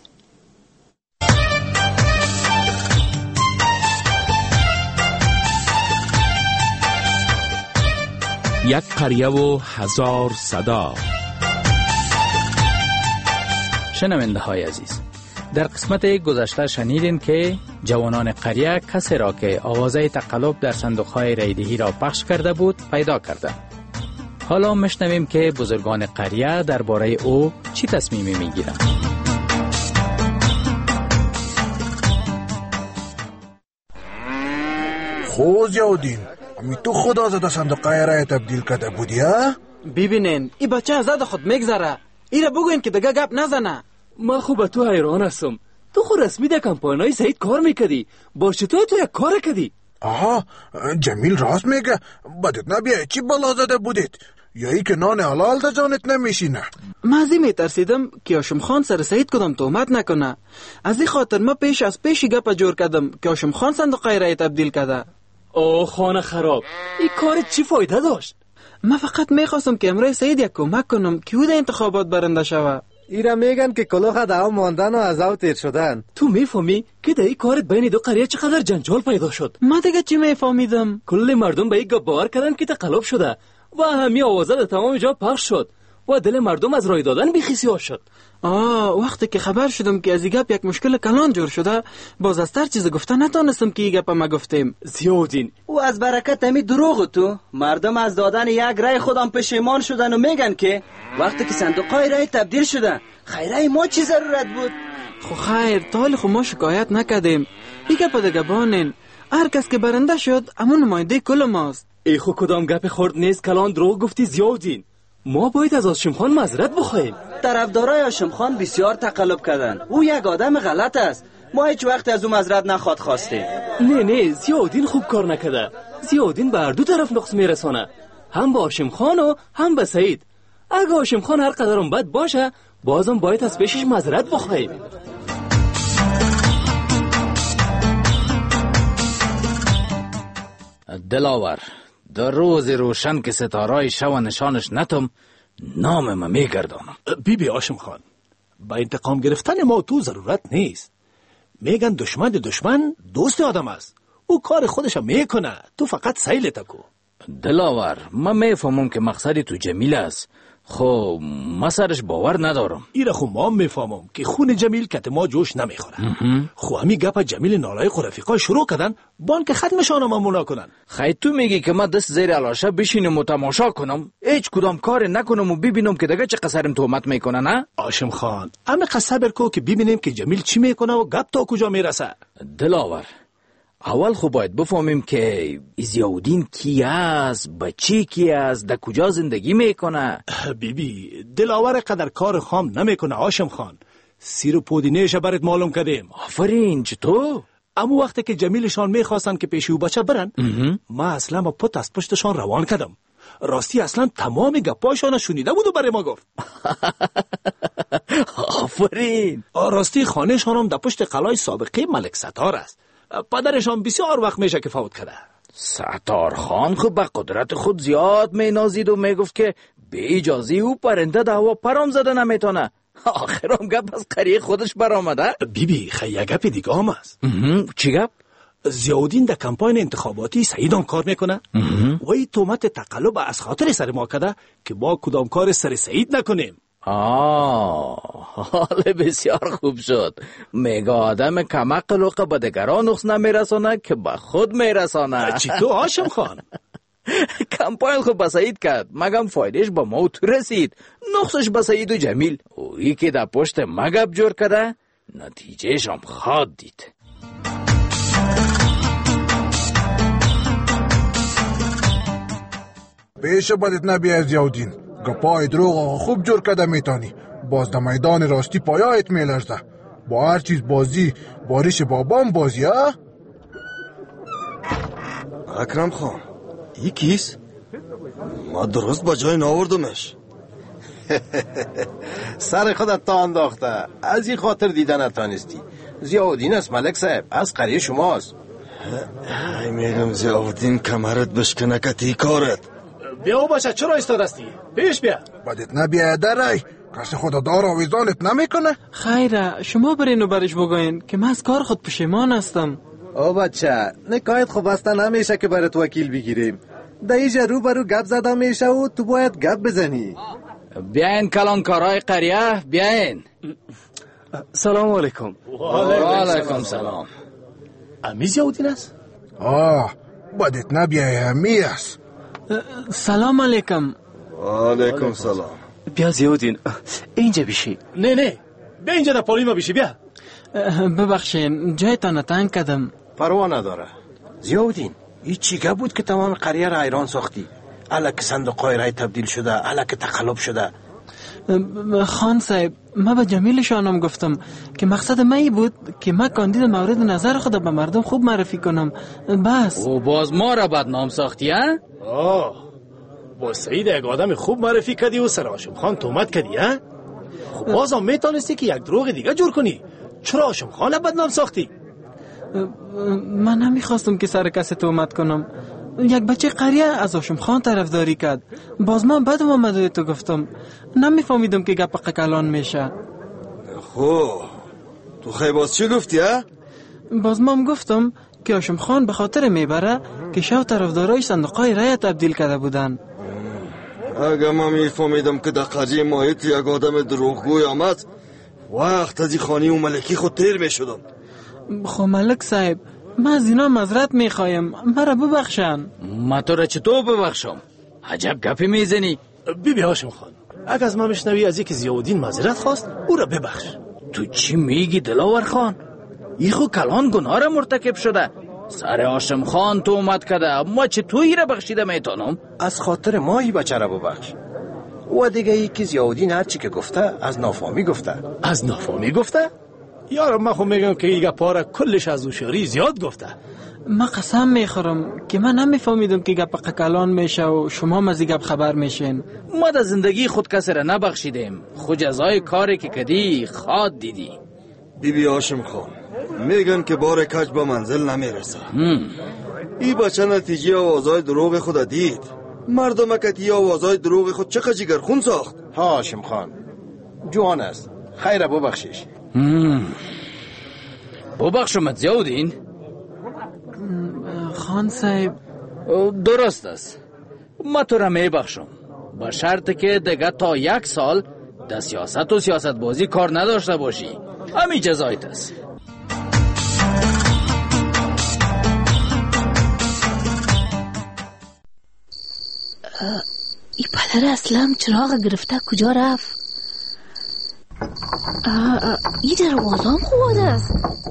یک قریه و هزار صدا. شنونده های عزیز، در قسمت گذشته شنیدین که جوانان قریه کسی را که آوازه تقلب در صندوق های رایدهی را پخش کرده بود پیدا کردند. حالا میشنویم که بزرگان قریه درباره او چی تصمیمی میگیرند. خوز یودین امی تو خدا زده صندوق رای تبدیل کرده بودی ها؟ ببینین این بچه از خود میگذره. ایره بگوین که دیگه گپ نزنه. ما خوب تو حیران هستم. تو خود رسمی در کمپاینای سعید کار میکردی. باش تو یک کار کردی. آها جمیل راست میگه. بدت نبیه چی بلا زده بودید؟ یا ای که نان حلال در جانت نمیشینه؟ من از این میترسیدم که هاشم خان سر سعید کدام تهمت نکنه. از این خاطر ما پیشی گپ جور کردم که هاشم خان صندوق رای تبدیل کرده. اوه خانه خراب، این کار چی فایده داشت؟ من فقط میخواستم که امروز سعید یک کمک کنم که او در انتخابات برنده شوه. ایرا میگن که کلوخ دعوا ماندن و از او تیر شدن. تو میفهمی که در این کارت بین دو قریه چقدر جنجال پیدا شد؟ من دیگه چی میفهمیدم؟ کل مردم به این گپ باور کردن که تقلب شده و همی آوازه در تمام جا پخش شد و دل مردم از رای دادن بیخیسی شد. وقتی که خبر شدم که از این گپ یک مشکل کلان جور شده، باز از تر چیز گفته نتانستم که این گپ ما گفتیم. زیادین او از برکت همی دروغ تو مردم از دادن یک رای خودم پشیمان شدن و میگن که وقتی که صندوقای رای تبدیل شدن خیره ما چی ضرورت بود؟ خو خیر تا حالی خو ما شکایت نکردیم. این گپ دیگه بانین هر کس که برنده شد همون نماینده کل ماست. ای خو کدام گپ خورد نیست کلان دروغ گفتی زیادین. ما باید از هاشم خان معذرت بخواهیم. طرفدارای هاشم خان بسیار تقلب کردن. او یک آدم غلط است. ما هیچ وقت از او معذرت نخواد خواستیم. نه زیادین خوب کار نکرده. زیادین به هر دو طرف نقص میرسانه، هم به هاشم خان و هم به سعید. اگه هاشم خان هر قدرم بد باشه بازم باید از پیشش معذرت بخواهیم. دلاور در روز روشن که ستارای شو نشانش نتم نام ما میگردانم. بی هاشم خان، با انتقام گرفتن ما تو ضرورت نیست. میگن دشمن دوست آدم است. او کار خودش میکنه، تو فقط سیل تکو. دلاور من میفهمم که مقصد تو جمیل است، خب ما سرش باور ندارم. ایره خو ما میفهمم که خون جمیل کت ما جوش نمیخوره. خو همی گپ جمیل نالایق و رفیقای شروع کردن بان که ختمشان ممنوع کنن. خیلی تو میگی که ما دست زیر علاشه بشینم و تماشا کنم، هیچ کدام کار نکنم و ببینم که دیگه چه قصرم تهمت میکنه؟ نه هاشم خان اما صبر کو که ببینیم که جمیل چی میکنه و گپ تا کجا میرسه. دلاور اول خو باید بفهمیم که ضیاءالدین کی است، بچه کی است، در کجا زندگی میکنه. بیبی دلاور قدر کار خام نمیکنه هاشم خان. سیر و پودینهش برات معلوم کردیم. آفرین. چطور؟ اما وقتی که جمیلشان میخواستن که پیشی و بچه برن ما اصلا با پت از پشتشان روان کردم. راستی اصلا تمام گپاشان شنیده بود و برای ما گفت. آفرین. راستی خانهشان هم در پشت قلعه سابقه ملک ستار است. پدرشان بسیار وقت میشه که فوت کرده. ستار خان خود به قدرت خود زیاد مینازید و میگفت که به اجازه او پرنده در هوا پرام زده نمیتونه. آخرام گپ از قریه خودش برآمده. بیبی خیلی گپ دیگه هم است. چی گپ؟ ضیاءالدین در کمپاین انتخاباتی سعیدان کار میکنه و این تهمت تقلب از خاطر سر ما کرده که با کدام کار سر سعید نکنیم. حال بسیار خوب شد. میگه آدم کمعقل و به دیگران نقص نمیرسانه که به خود میرسانه. چی تو هاشم خان؟ کمپاین خود به سعید کرد، مگم فایدهش به ما تو رسید، نقصش به سعید و جمیل. اویی که در پشت مگب جور کرده نتیجهش هم خواد دید. پیش بدت نبیه ضیاءالدین. گپای دروغ خوب جور کرده میتانی. باز در میدان راستی پایایت میلرزه. با هر چیز بازی بارش بابام بازی ها؟ اکرم خان ای کیست؟ ما درست با جای ناوردمش. سر خودت تا انداخته، از این خاطر دیدن نتانستی. ضیاءالدین است ملک صاحب، از قریه شماست. میگم ضیاءالدین کمرت بشکنه کتی کارت. بیا باشه چرا ایستادستی؟ پیش بیا. بدت نبیه در رای کسی خدا دار آویزانت نمیکنه؟ خیره شما برین و برش بگوین که من از کار خود پشیمان هستم. او بچه نکایت خوب بسته نمیشه که برات وکیل بگیریم. در اینجا رو برو گپ زده میشه و تو باید گپ بزنی. بیاین کلانکارای قریه بیاین. سلام علیکم. و علیکم سلام. امی ضیاءالدین است؟ بدت نبیه امی است. سلام علیکم. و علیکم سلام. بیا ضیاءالدین اینجا بشی. نه بیا اینجا در پالیما بشی. بیا. ببخشین جایتان تنگ کردم. پروا نداره. ضیاءالدین این چیگه بود که تمام قریه را ایران ساختی؟ الا که صندوقای رای تبدیل شده، الا که تقلب شده. خان صاحب، من به جمیل شانم گفتم که مقصد من ای بود که من کاندید مورد نظر خود به مردم خوب معرفی کنم. بس. و باز ما را بدنام ساختی ها؟ با سعید یک آدم خوب معرفی کردی و سر هاشم خان تهمت کردی ها؟ خب بازم میتونستی که یک دروغ دیگه جور کنی. چرا هاشم خان بدنام ساختی؟ من نمیخواستم که سر کسی تهمت کنم. یک بچه قریه از هاشم خان طرفداری کرد. باز من بدم آمد تو گفتم. نمیفهمیدم که گپ قکلان میشه. خب تو خیلی باز چی گفتی ها؟ باز من گفتم که هاشم خان به خاطر میبره که شو طرفدارای صندوقای رای تبدیل کرده بودن. اگه من میفهمیدم که در قریه ماهیت یک آدم دروغگوی آمد، وقت از این خانی و ملکی خود تیر میشدم. خب ملک صاحب، من از اینا معذرت میخوایم، مرا ببخشن. ما تو را چطور ببخشم؟ عجب گپی میزنی. بی هاشم خان، اگه از ما بشنوی از اینکه ضیاءالدین معذرت خواست، او را ببخش. تو چی میگی دلاور خان؟ ای خو کلان گناه را مرتکب شده. سر هاشم خان تهمت کرده، ما چطوری را بخشیده میتونم؟ از خاطر ما ای بچه را ببخش. و دیگه ای که ضیاءالدین هر چی که گفته از نافهمی گفته. از نافهمی گفته؟ یارم من خو میگم که ایگه پاره کلش از هوشیاری زیاد گفته. من قسم میخورم که من نمیفهمیدم که گپ قکلان میشه و شما مزی گپ خبر میشین. ما در زندگی خود کسی را نبخشیدیم، خود جزای کاری که کردی خواد دیدی. بی هاشم خان، میگن که بار کج به منزل نمیرسه. ای بچه نتیجه آوازهای دروغ خود دید. مردم کتی آوازهای دروغ خود چه جگر خون ساخت. هاشم خان جوان است، خیر ببخشش. ببخشمت ضیاءالدین. خان صاحب درست است، ما تو را میبخشم با شرط که دیگه تا 1 سال در سیاست و سیاست بازی کار نداشته باشی. همین جزایت است. ای پدر اسلم چراغ گرفته کجا رفت؟ ای دروازه هم خواد است.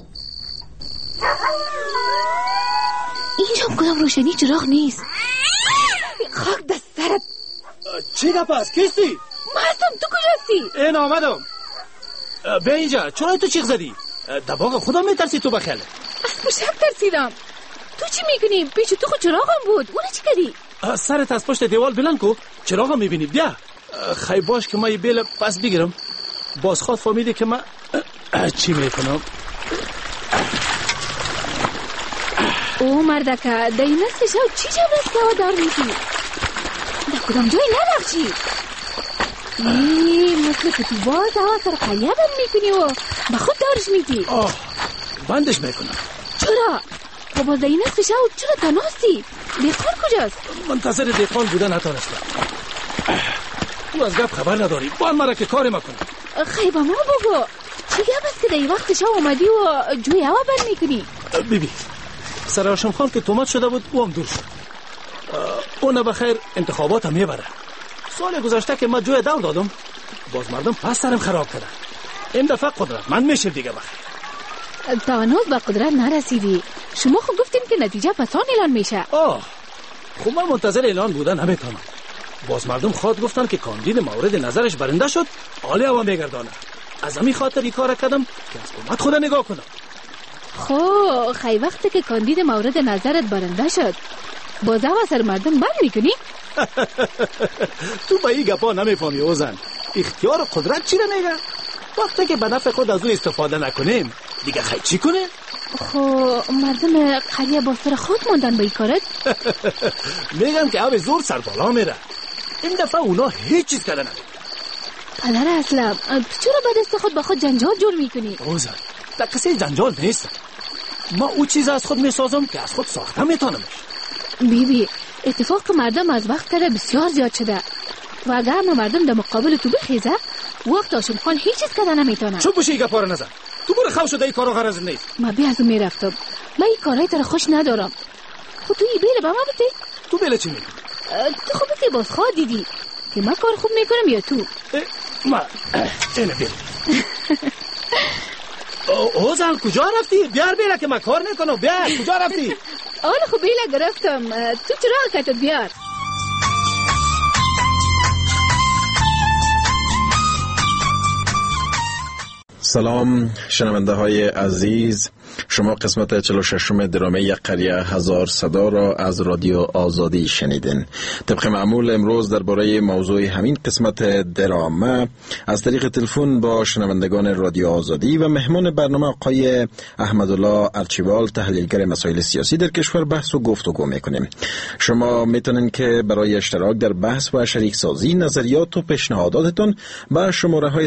اینجا کدام روشنی چراغ نیست. خاک دست سرت. چی گپ است؟ کیستی؟ من هستم، تو کجاستی؟ این آمدم. به اینجا چرا تو چیغ زدی؟ دباغ خودم میترسی تو بخیله؟ از پشت ترسیدم. تو چی میکنی؟ پیش تو خود چراغ هم بود، اونه چی کردی؟ سرت از پشت دیوال بلند کو، چراغ هم میبینی. بیا خیلی باش که ما یه بیل پس بگیرم. باز خواد فهمیده که من چی میکنم. او مردکه در این نسل شو چی جبرست که ها دار میکنی؟ در کدام جای نبخشی؟ مثل که تو باز ها سر قلیه بند میکنی و با خود دارش میگی. بندش میکنم. چرا؟ و باز در این نسل شو چرا تناستی؟ دیخان کجاست؟ منتظر دیخان بودن نتانستم. تو از گپ خبر نداری، باید مرا که کاری مکنم. خیلی ما بگو چی گپ است که در این وقت شو اومدی و جوی هوا بند میکنی؟ بیبی سر هاشم خان که تومت شده بود او هم دور شد. اون بخیر انتخابات هم میبره. سال گذشته که من جوی دور دادم، باز مردم پس سرم خراب کرده. این دفعه قدرت من میشه دیگه بخیر. تا هنوز به قدرت نرسیدی. شما خود گفتین که نتیجه پسان اعلان میشه. خب من منتظر اعلان بودن نمیتونم. باز مردم خواد گفتن که کاندید مورد نظرش برنده شد، حالی هوا میگردانه. از همین خاطر این کار کردم که از حکومت خود نگاه کنم. خب خیلی وقتی که کاندید مورد نظرت برنده شد، باز هوا سر مردم بند میکنی؟ تو با این گپا نمیفهمی اوزن. اختیار و قدرت چی رو میگه؟ وقتی که به نفع خود از اون استفاده نکنیم دیگه خیلی چی کنه؟ خب مردم قریه با سر خود موندن با این کارت؟ میگم که او زور سر بالا میره. این دفعه اونا هیچ چیز کرده نمیگه. پدر اسلم تو چرا به دست خود با خود جنجال جور میکنی؟ اوزن در کسی جنجال نیست. ما او چیز از خود میسازم که از خود ساخته میتونمش. بیبی اتفاق مردم از وقت کرده بسیار زیاد شده و اگر مردم در مقابل تو بخیزه وقت هاشم خان هیچ چیز کرده نمیتونه. چون بشه ایگه پاره نزن. تو برو خواه شده ای کارو غرض نیست. ما بی از اون میرفتم. من این کارهای تر خوش ندارم. خود تو این بیله به ما بده. تو بیله چی میگی؟ تو خوب بسی باز خواه دیدی که من کار خوب میکنم یا تو؟ ما اینه بیله. اوزن کجا رفتی؟ بیار بیره که من کار میکنم. بیار کجا رفتی؟ آل خب بیله گرفتم. تو چرا کتت بیار؟ سلام شنونده های عزیز، شما قسمت 46 درامه یک قریه هزار صدا را از رادیو آزادی شنیدین. طبق معمول امروز درباره موضوع همین قسمت درامه از طریق تلفن با شنوندگان رادیو آزادی و مهمان برنامه آقای احمدالله ارچیوال، تحلیلگر مسائل سیاسی در کشور، بحث و گفتگو میکنیم. شما میتونین که برای اشتراک در بحث و شریک سازی نظریات و پیشنهاداتتون با شماره های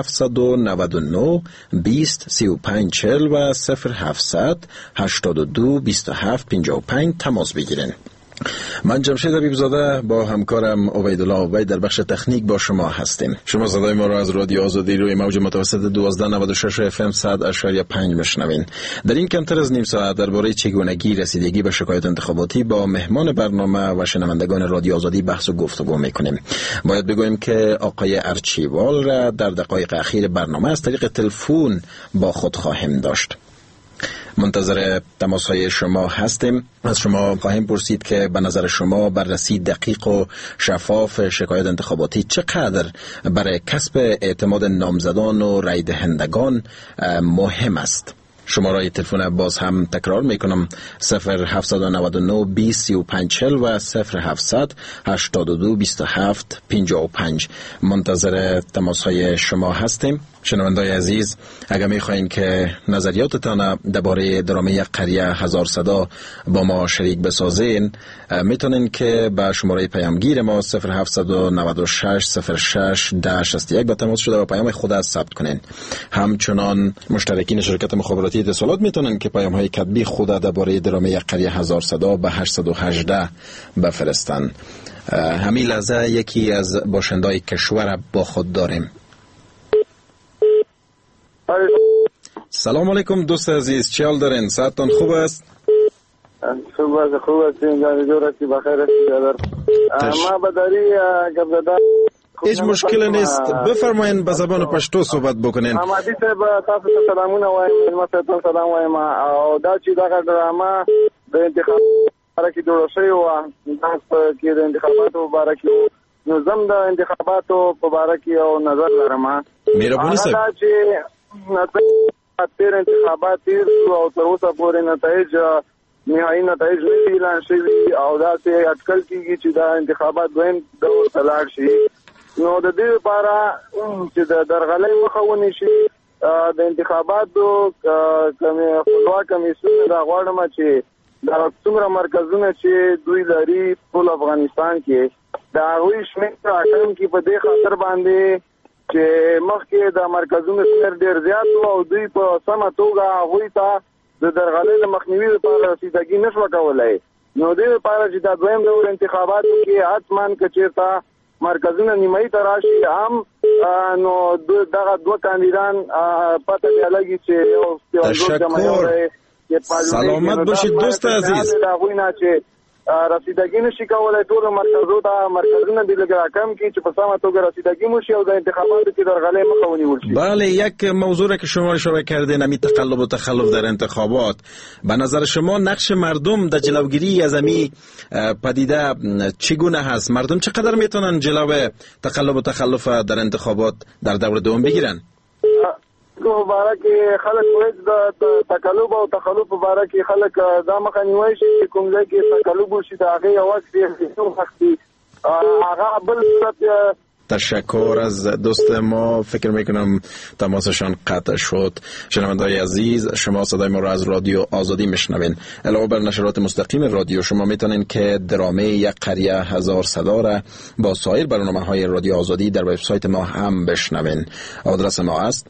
0799 20 35 40 و 0700 82 27 55 تماس بگیرین. من جمشید حبیبزاده با همکارم عبیدالله عبید در بخش تکنیک با شما هستیم. شما صدای ما را از رادیو آزادی روی موج متوسط 1296 FM 100.5 میشنوین. در این کمتر از نیم ساعت درباره چگونگی رسیدگی به شکایت انتخاباتی با مهمان برنامه و شنوندگان رادیو آزادی بحث و گفتگو میکنیم. باید بگویم که آقای ارچیوال را در دقایق اخیر برنامه از طریق تلفن با خود خواهیم داشت. منتظر تماس‌های شما هستیم. از شما خواهیم پرسید که به نظر شما بررسی دقیق و شفاف شکایت انتخاباتی چقدر برای کسب اعتماد نامزدان و رای دهندگان مهم است. شماره تلفن باز هم تکرار میکنم 0799 20 35 40 و 0700 82 27 55. منتظر تماس‌های شما هستیم. شنوندای عزیز، اگر میخواین که نظریاتتان درباره درامه یک قریه هزار صدا با ما شریک بسازین، میتونین که با شماره پیامگیر ما 0796 06 61 با تماس شده و پیام خود ثبت کنین. همچنان مشترکین شرکت مخابراتی اتصالات میتونن که پیام های کتبی خود درباره درامه یک قریه هزار صدا به 818 بفرستن. همین لحظه یکی از باشندای کشور با خود داریم. سلام علیکم دوست عزیز، چه حال دارین؟ صحتتان خوب است؟ خوب است اینجا جورتی بخیر است. ما بداری گبزده هیچ مشکل نیست، بفرمایین به زبان پشتو صحبت بکنین. آمدی صاحب تاسو ته سلامونه وایم، ما ته سلام وایم او دا چې دا ډرامه د انتخاب لپاره کې جوړ شوی و، تاسو کې د انتخاباتو لپاره کې نو زم د انتخاباتو په اړه کې او نظر لرم. مهرباني صاحب تیر انتخابات تیر او تر اوسه پورې نتایج نهایي نتایج نه اعلان شوي او دا چې اټکل کیږي چې دا انتخابات دویم دور ته لاړ شي. نو د دې لپاره چې د درغلۍ مخه ونیسي د انتخاباتو خپلواک کمیسیون دا غواړم چې دا څومره مرکزونه چې دوی لري ټول افغانستان کې دا هغوی شمېر راکړم کې په دې خاطر باندې چې مخکې د مرکزونو شمېر ډېر زیات او دوی په سمه توګه هغوی ته د درغلۍ د مخنیوي لپاره رسیدګي نشوه کولی. نو دې لپاره چې دا دویم ډول انتخاباتو کې حتما که چېرته مرکزونه نیمایي ته راشي هم نو دغه دوه کاندیدان پته بیا لګي چې یو تشکر، سلامت باشید دوست عزیز. د هغوی نه چې رسیدګي نشي کولای ټول مرکزو ته مرکزونه د لګ راکم کې چې په سمه توګه رسیدګي موشي او د انتخاباتو کې درغلۍ مخه ونیول شي. بله، یک موضوع که شما اشاره کردین، همین تقلب و تخلف در انتخابات، به نظر شما نقش مردم در جلوگیری از همین پدیده چگونه هست؟ مردم چقدر میتونن جلو تقلب و تخلف در انتخابات در دور دوم بگیرن؟ په باره کې خلک وایي د تقلب او تخلف په باره کې خلک دا مخه نیوي چې کوم ځای کې تقلب وشي د هغې یو وخت یې هغه بل صورت. تشکر از دوست ما، فکر میکنم تماسشان قطع شد. شنونده‌های عزیز، شما صدای ما را از رادیو آزادی میشنوین. علاوه بر نشرات مستقیم رادیو، شما میتونین که درامه یک قریه هزار صدا را با سایر برنامه‌های رادیو آزادی در وبسایت ما هم بشنوین. آدرس ما است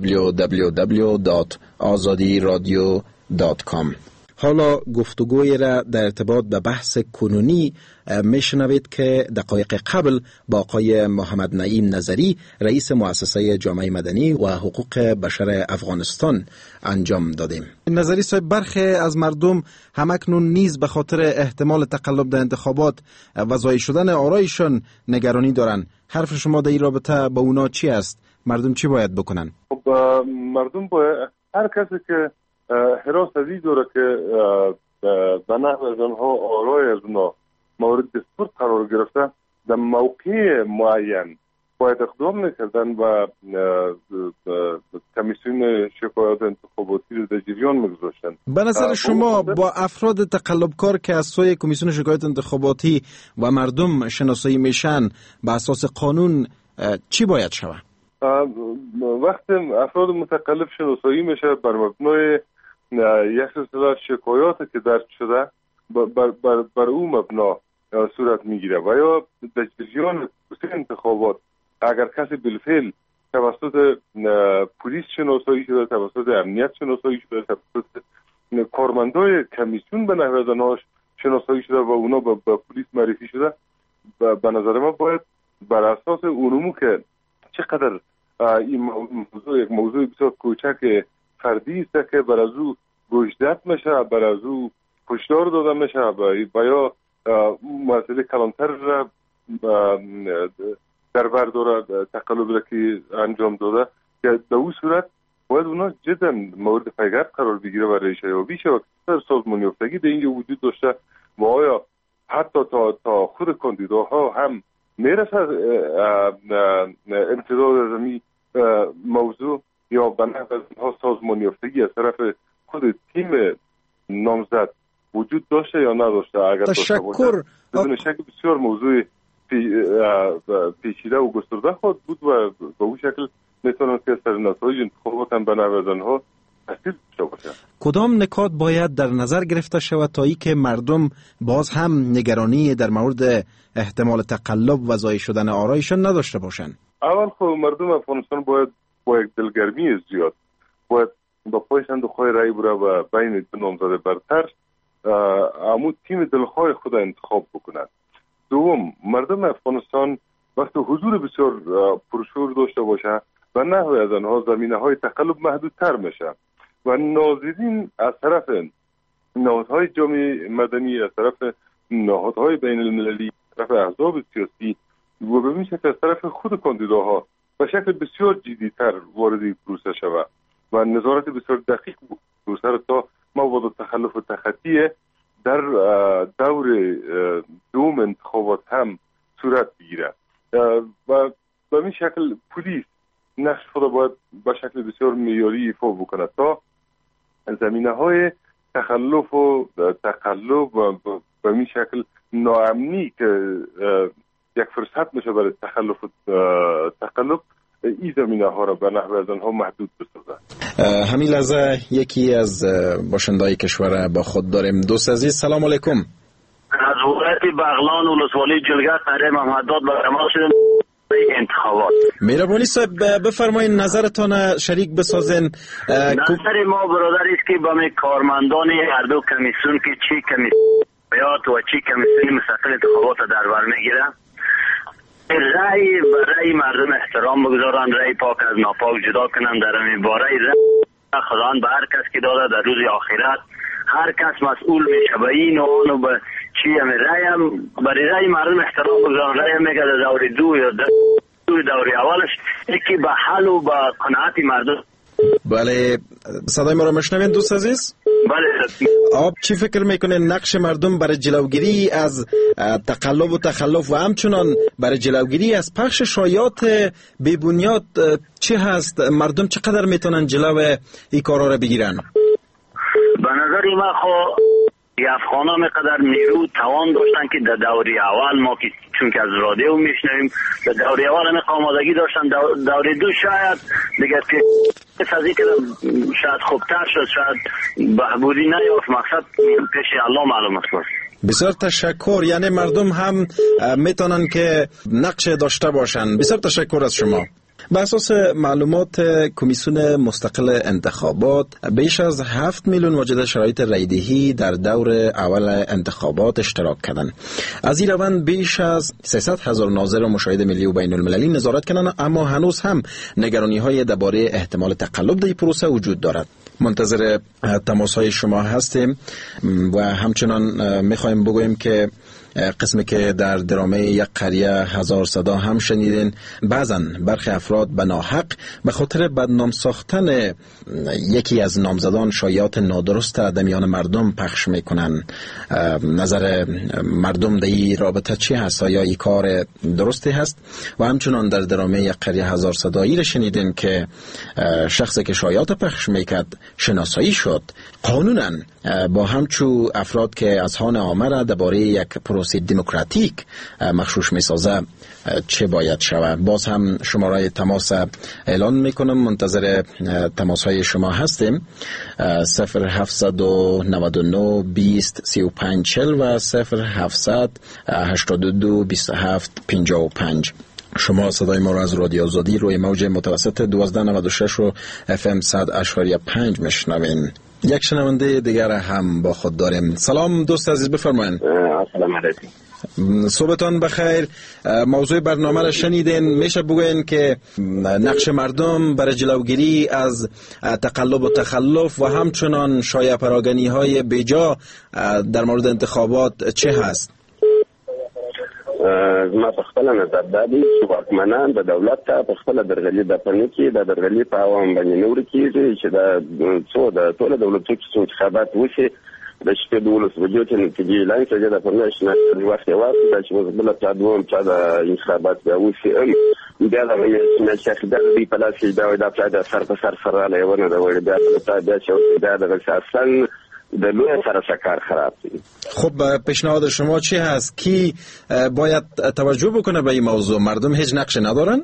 www.azadiradio.com. حالا گفتگوی را در ارتباط به بحث کنونی میشنوید که دقایق قبل با آقای محمد نعیم نظری رئیس مؤسسه جامعه مدنی و حقوق بشر افغانستان انجام دادیم. نظری صاحب، برخی از مردم همکنون نیز به خاطر احتمال تقلب در انتخابات و ضایع شدن آرایشان نگرانی دارند. حرف شما در این رابطه با اونا چی است؟ مردم چی باید بکنن؟ مردم باید هر کسی که حراس از این دوره که به نحو از آنها آرای از اونا مورد دستور قرار گرفته در موقع معین باید اقدام میکردن و کمیسیون شکایات انتخاباتی رو در جریان میگذاشتن. به نظر شما با افراد تقلبکار که از سوی کمیسیون شکایات انتخاباتی و مردم شناسایی میشن به اساس قانون چی باید شود؟ وقتی افراد متقلب شناسایی میشه بر مبنای یک سلسله شکایاتی که درج شده بر او مبنا صورت میگیره و یا در جریان انتخابات اگر کسی بالفعل توسط پلیس شناسایی شده، توسط امنیت شناسایی شده، توسط کارمندای کمیسیون به نحو از آنها شناسایی شده و اونا به پلیس معرفی شده، به نظر من باید بر اساس علومو که چقدر این موضوع یک موضوع بسیار کوچک فردی است که بر از او گوشدت میشه، بر از او هشدار داده میشه و یا مسئله کلانتر را در بردار تقلب را که انجام داده که در اون صورت باید اونا جدا مورد پیگرد قرار بگیره و ریشه یابی شود. سازمان یافتگی در اینجا وجود داشته و آیا حتی تا خود کاندیداها هم میرسد امتداد از این موضوع یا به نحو از اینها سازمان یافتگی از طرف خود تیم نامزد وجود داشته یا نداشته. اگر تشکر. بدون شک بسیار موضوع پیچیده و گسترده خواهد بود و به اون شکل میتونن که سر نتایج انتخابات هم به نحو از آنها تاثیر داشته باشه. کدام نکات باید در نظر گرفته شود تا اینکه مردم باز هم نگرانی در مورد احتمال تقلب و ضایع شدن آرایشان نداشته باشند؟ اول خب مردم افغانستان باید با یک دلگرمی زیاد باید با پای صندوق‌های رای بره و بین دو نامزد برتر عمود تیم دلخواه خود انتخاب بکنند. دوم، مردم افغانستان وقتی حضور بسیار پرشور داشته باشه و نحو از آنها زمینه‌های تقلب محدودتر میشه و ناظرین از طرف نهادهای جامعه مدنی، از طرف نهادهای بین المللی، از طرف احزاب سیاسی و به این شکل از طرف خود کاندیداها به شکل بسیار جدی‌تر وارد پروسه شود و نظارت بسیار دقیق پروسه تا مواد تخلف و تخطی در دور دوم انتخابات هم صورت بگیره و به این شکل پلیس نقش خود باید به شکل بسیار معیاری ایفا بکنه تا زمینه‌های تخلف و تقلب و به این شکل ناامنی که یک فرصت میشه برای تخلف و تقلب این زمینه‌ها را به نحو از آنها محدود بسازه. همین لحظه یکی از باشنده‌های کشور با خود داریم. دوست عزیز سلام علیکم. از ولایت بغلان ولسوالی جلگه قره محمدداد با تماس شدیم انتخابات. مهربانی صاحب بفرمایید نظرتان شریک بسازین. نظر ما برادر است که با کارمندان هر دو کمیسیون که چی کمیسیون و چی کمیسیون مستقل انتخابات در بر میگیره رأی مردم احترام بگذارن، رأی پاک از ناپاک جدا کنن. در این باره رأی خداوند به هر کس که داده در روز آخرت هر کس مسئول میشه به این و آن و به چی هم برای رأی مردم احترام بگذارن. رأی میگه در دور دو یا دور اولش یکی به حل و به قناعت مردم. بله صدای ما را میشنوین دوست عزیز؟ بله. آب چی فکر میکنه نقش مردم برای جلوگیری از تقلب و تخلف و همچنان برای جلوگیری از پخش شایعات بی بنیاد چی هست؟ مردم چقدر میتونن جلو این کارا را بگیرن؟ به نظر من افغان ها میقدر نیرو توان داشتن که در دوری اول ما که چون که از رادیو میشنویم در دوری اول همه آمادگی داشتن. دوری دو شاید دیگه سازی که شاید خوبتر شد، شاید بهبودی نیافت. مقصد پیش الله معلوم است. بسیار تشکر. یعنی مردم هم میتونن که نقش داشته باشن. بسیار تشکر از شما. بر اساس معلومات کمیسیون مستقل انتخابات بیش از 7 میلیون واجد شرایط رایدهی در دور اول انتخابات اشتراک کردند. از این روند بیش از 300,000 ناظر و مشاهد ملی و بین المللی نظارت کردند، اما هنوز هم نگرانی های درباره احتمال تقلب در این پروسه وجود دارد. منتظر تماس های شما هستیم و همچنان میخوایم بگوییم که قسمی که در درامه یک قریه هزار صدا هم شنیدین. بعضا برخی افراد به ناحق به خاطر بدنام ساختن یکی از نامزدان شایعات نادرست در میان مردم پخش میکنن. نظر مردم در این رابطه چی هست؟ آیا این کار درستی هست؟ و همچنان در درامه یک قریه هزار صدایی را شنیدین که شخصی که شایعات پخش میکرد شناسایی شد. قانونا با همچو افراد که از هان عامه را درباره یک پروسه دموکراتیک مخشوش میسازه چه باید شود؟ باز هم شماره تماس اعلان میکنم، منتظر تماس های شما هستیم. 0799 20 35 40 و 0700 82 27 55. شما صدای ما را از رادیو آزادی روی موج متوسط 1296 و FM 100.5 میشنوین. یک شنونده دیگر هم با خود داریم. سلام دوست عزیز، بفرمایید. سلام علیکم. صبحتان بخیر. موضوع برنامه را شنیدین. میشه بگوین که نقش مردم برای جلوگیری از تقلب و تخلف و همچنان شایع پراگنی های بیجا در مورد انتخابات چه هست؟ ما په خپل نظر دادی چې واکمنان د دولت ته په خپل درغلي د پنځه کې د درغلي په عوام باندې نور کیږي چې د ټول دولتونو چې انتخابات وشي د شپې 12 بجو ته نتیجې اعلان کړي د پرمشن د وخت واقع چې موږ ته دوم چې د انتخابات وشي بیا د شیخ د په لاس کې د سر په سر سره له ونه د وړ بیا د چې د اساسن د لوی سره شکار خراب دي. خب پیشنهاد شما چی هست؟ کی باید توجه بکنه به این موضوع؟ مردم هیچ نقش ندارن؟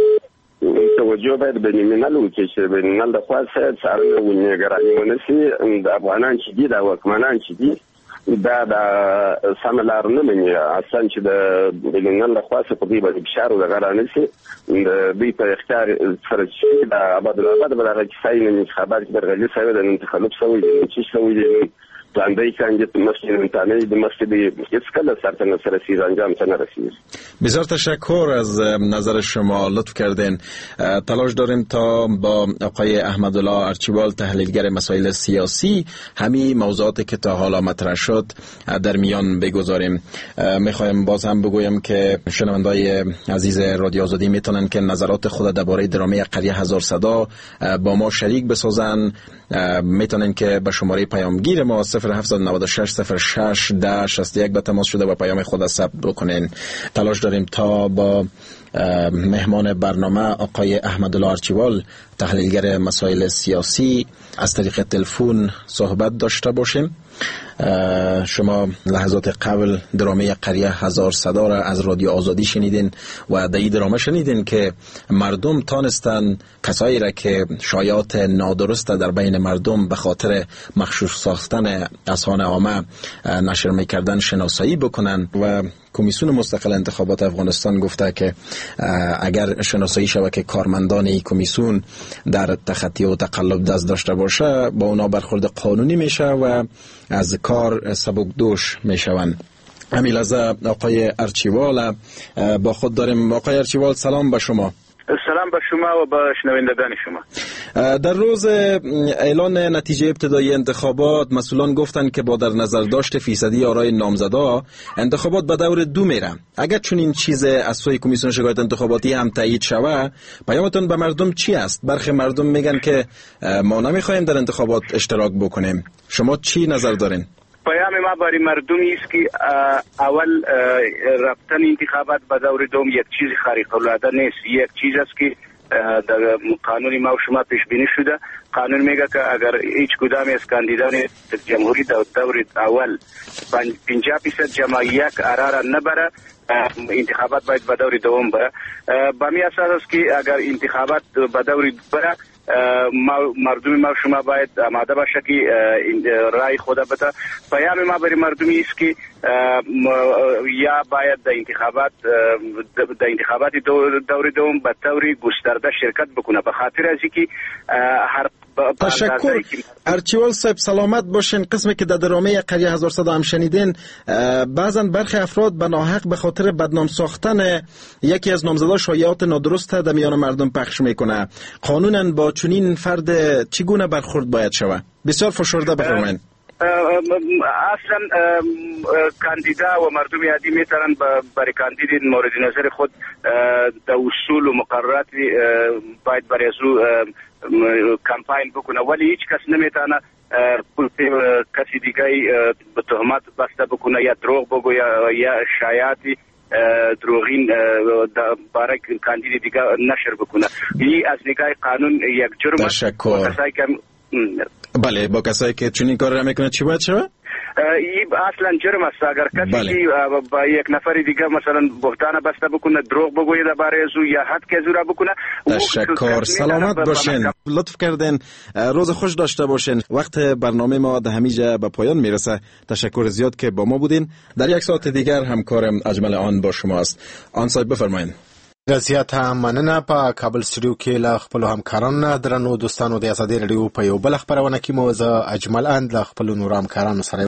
توجه باید به نیمینال وکړي چې به نیمینال د خاصه څارنه و نگرانی ونشي. د افغانان چې دي د واکمنان چې دي دا د سملار نه مني اصلا چې د نیمینال د خاصه په دې باندې فشار وغیرہ نشي د دې په اختیار سره چې د آباد بلغه کې ساين انتخابات درغلي سوي د انتخابات سوي چې سوي پلاندای کاندید مسئله تانه د مسئله اسکل سرتن سرسی انجام تنه رسید. بسیار تشکر از نظر شما، لطف کردین. تلاش داریم تا با آقای احمدالله ارچیوال تحلیلگر مسائل سیاسی همین موضوعاتی که تا حالا مطرح شد در میان بگذاریم. میخوایم باز هم بگویم که شنوندای عزیز رادیو آزادی میتونن که نظرات خود درباره درامه قریه هزار صدا با ما شریک بسازن. میتونن که به شماره پیامگیر ما 0796 06 61 به تماس شده و پیام خود ثبت بکنین. تلاش داریم تا با مهمان برنامه آقای احمدالله ارچیوال تحلیلگر مسائل سیاسی از طریق تلفن صحبت داشته باشیم. شما لحظات قبل درامه قریه هزار صدا را از رادیو آزادی شنیدین و در این درامه شنیدین که مردم تانستن کسایی را که شایعات نادرست در بین مردم به خاطر مخشوش ساختن اذهان عامه نشر میکردن شناسایی بکنن و کمیسیون مستقل انتخابات افغانستان گفته که اگر شناسایی شود که کارمندان این کمیسیون در تخطی و تقلب دست داشته باشه با اونا برخورد قانونی میشه و از کار سبکدوش میشوند. همین لحظه آقای ارچیوال با خود داریم. آقای ارچیوال سلام به شما. سلام به شما و به شنوندگان شما. در روز اعلان نتیجه ابتدایی انتخابات مسئولان گفتند که با در نظر داشت فیصدی آرای نامزدا انتخابات به دور 2 میره. اگر چون این چیز از سوی کمیسیون شکایت انتخاباتی هم تایید شود، پیامتون به مردم چی است؟ برخی مردم میگن که ما نمیخوایم در انتخابات اشتراک بکنیم. شما چی نظر دارین؟ پیام ما برای مردمی است که اول رفتن انتخابات به دور دوم یک چیز خارق العاده نیست. یک چیز است که در قانون ما و شما پیش بینی شده. قانون میگه که اگر هیچ کدام از کاندیدان جمهوری در دور اول 50% جمعیت قرار نبره، انتخابات باید به دور دوم بره. به می اساس است که اگر انتخابات به دور بره مردم ما شما باید آماده باشه که رای خود بده. پیام ما برای مردمی است که یا باید در انتخابات دور دوم به طور گسترده شرکت بکنه، به خاطر از اینکه هر تشکر. ارچیوال صاحب سلامت باشین. قسمی که در درامه قریه هزار صدا هم شنیدین، بعضا برخی افراد به ناحق به خاطر بدنام ساختن یکی از نامزدا شایعات نادرست در میان مردم پخش میکنه. قانونا با چنین فرد چگونه برخورد باید شود؟ بسیار فشرده بفرمایید. اصلا کاندیدا و مردم عادی میتونن برای کاندید مورد نظر خود د اصول و مقررات باید برای زو کمپاین بکنه، ولی هیچ کس نمیتونه کسی دیگه به تهمت بسته بکنه یا دروغ بگو یا شایعاتی دروغین برای کاندید دیگه نشر بکنه. این از نگاه قانون یک جرم است. بله، با کسایی که چنین کار را میکنه چی باید شود؟ این اصلا جرم است. اگر کسی با یک نفر دیگه مثلا بهتان بسته بکنه، دروغ بگوید برای زو یا حد که زورا بکنه. تشکر، سلامت باشین، لطف کردین، روز خوش داشته باشین. وقت برنامه ما در همینجا به پایان میرسه. تشکر زیاد که با ما بودین. در یک ساعت دیگر همکارم اجمل آن با شما است. آن صاحب بفرمایید. رضایت هم مننه. په کابل سټوډیو کې له خپل همکارانو درنو دوستانو د ازادي رادیو په یو بل خبرونه کې موزه اجمل اند له خپل نور همکارانو سره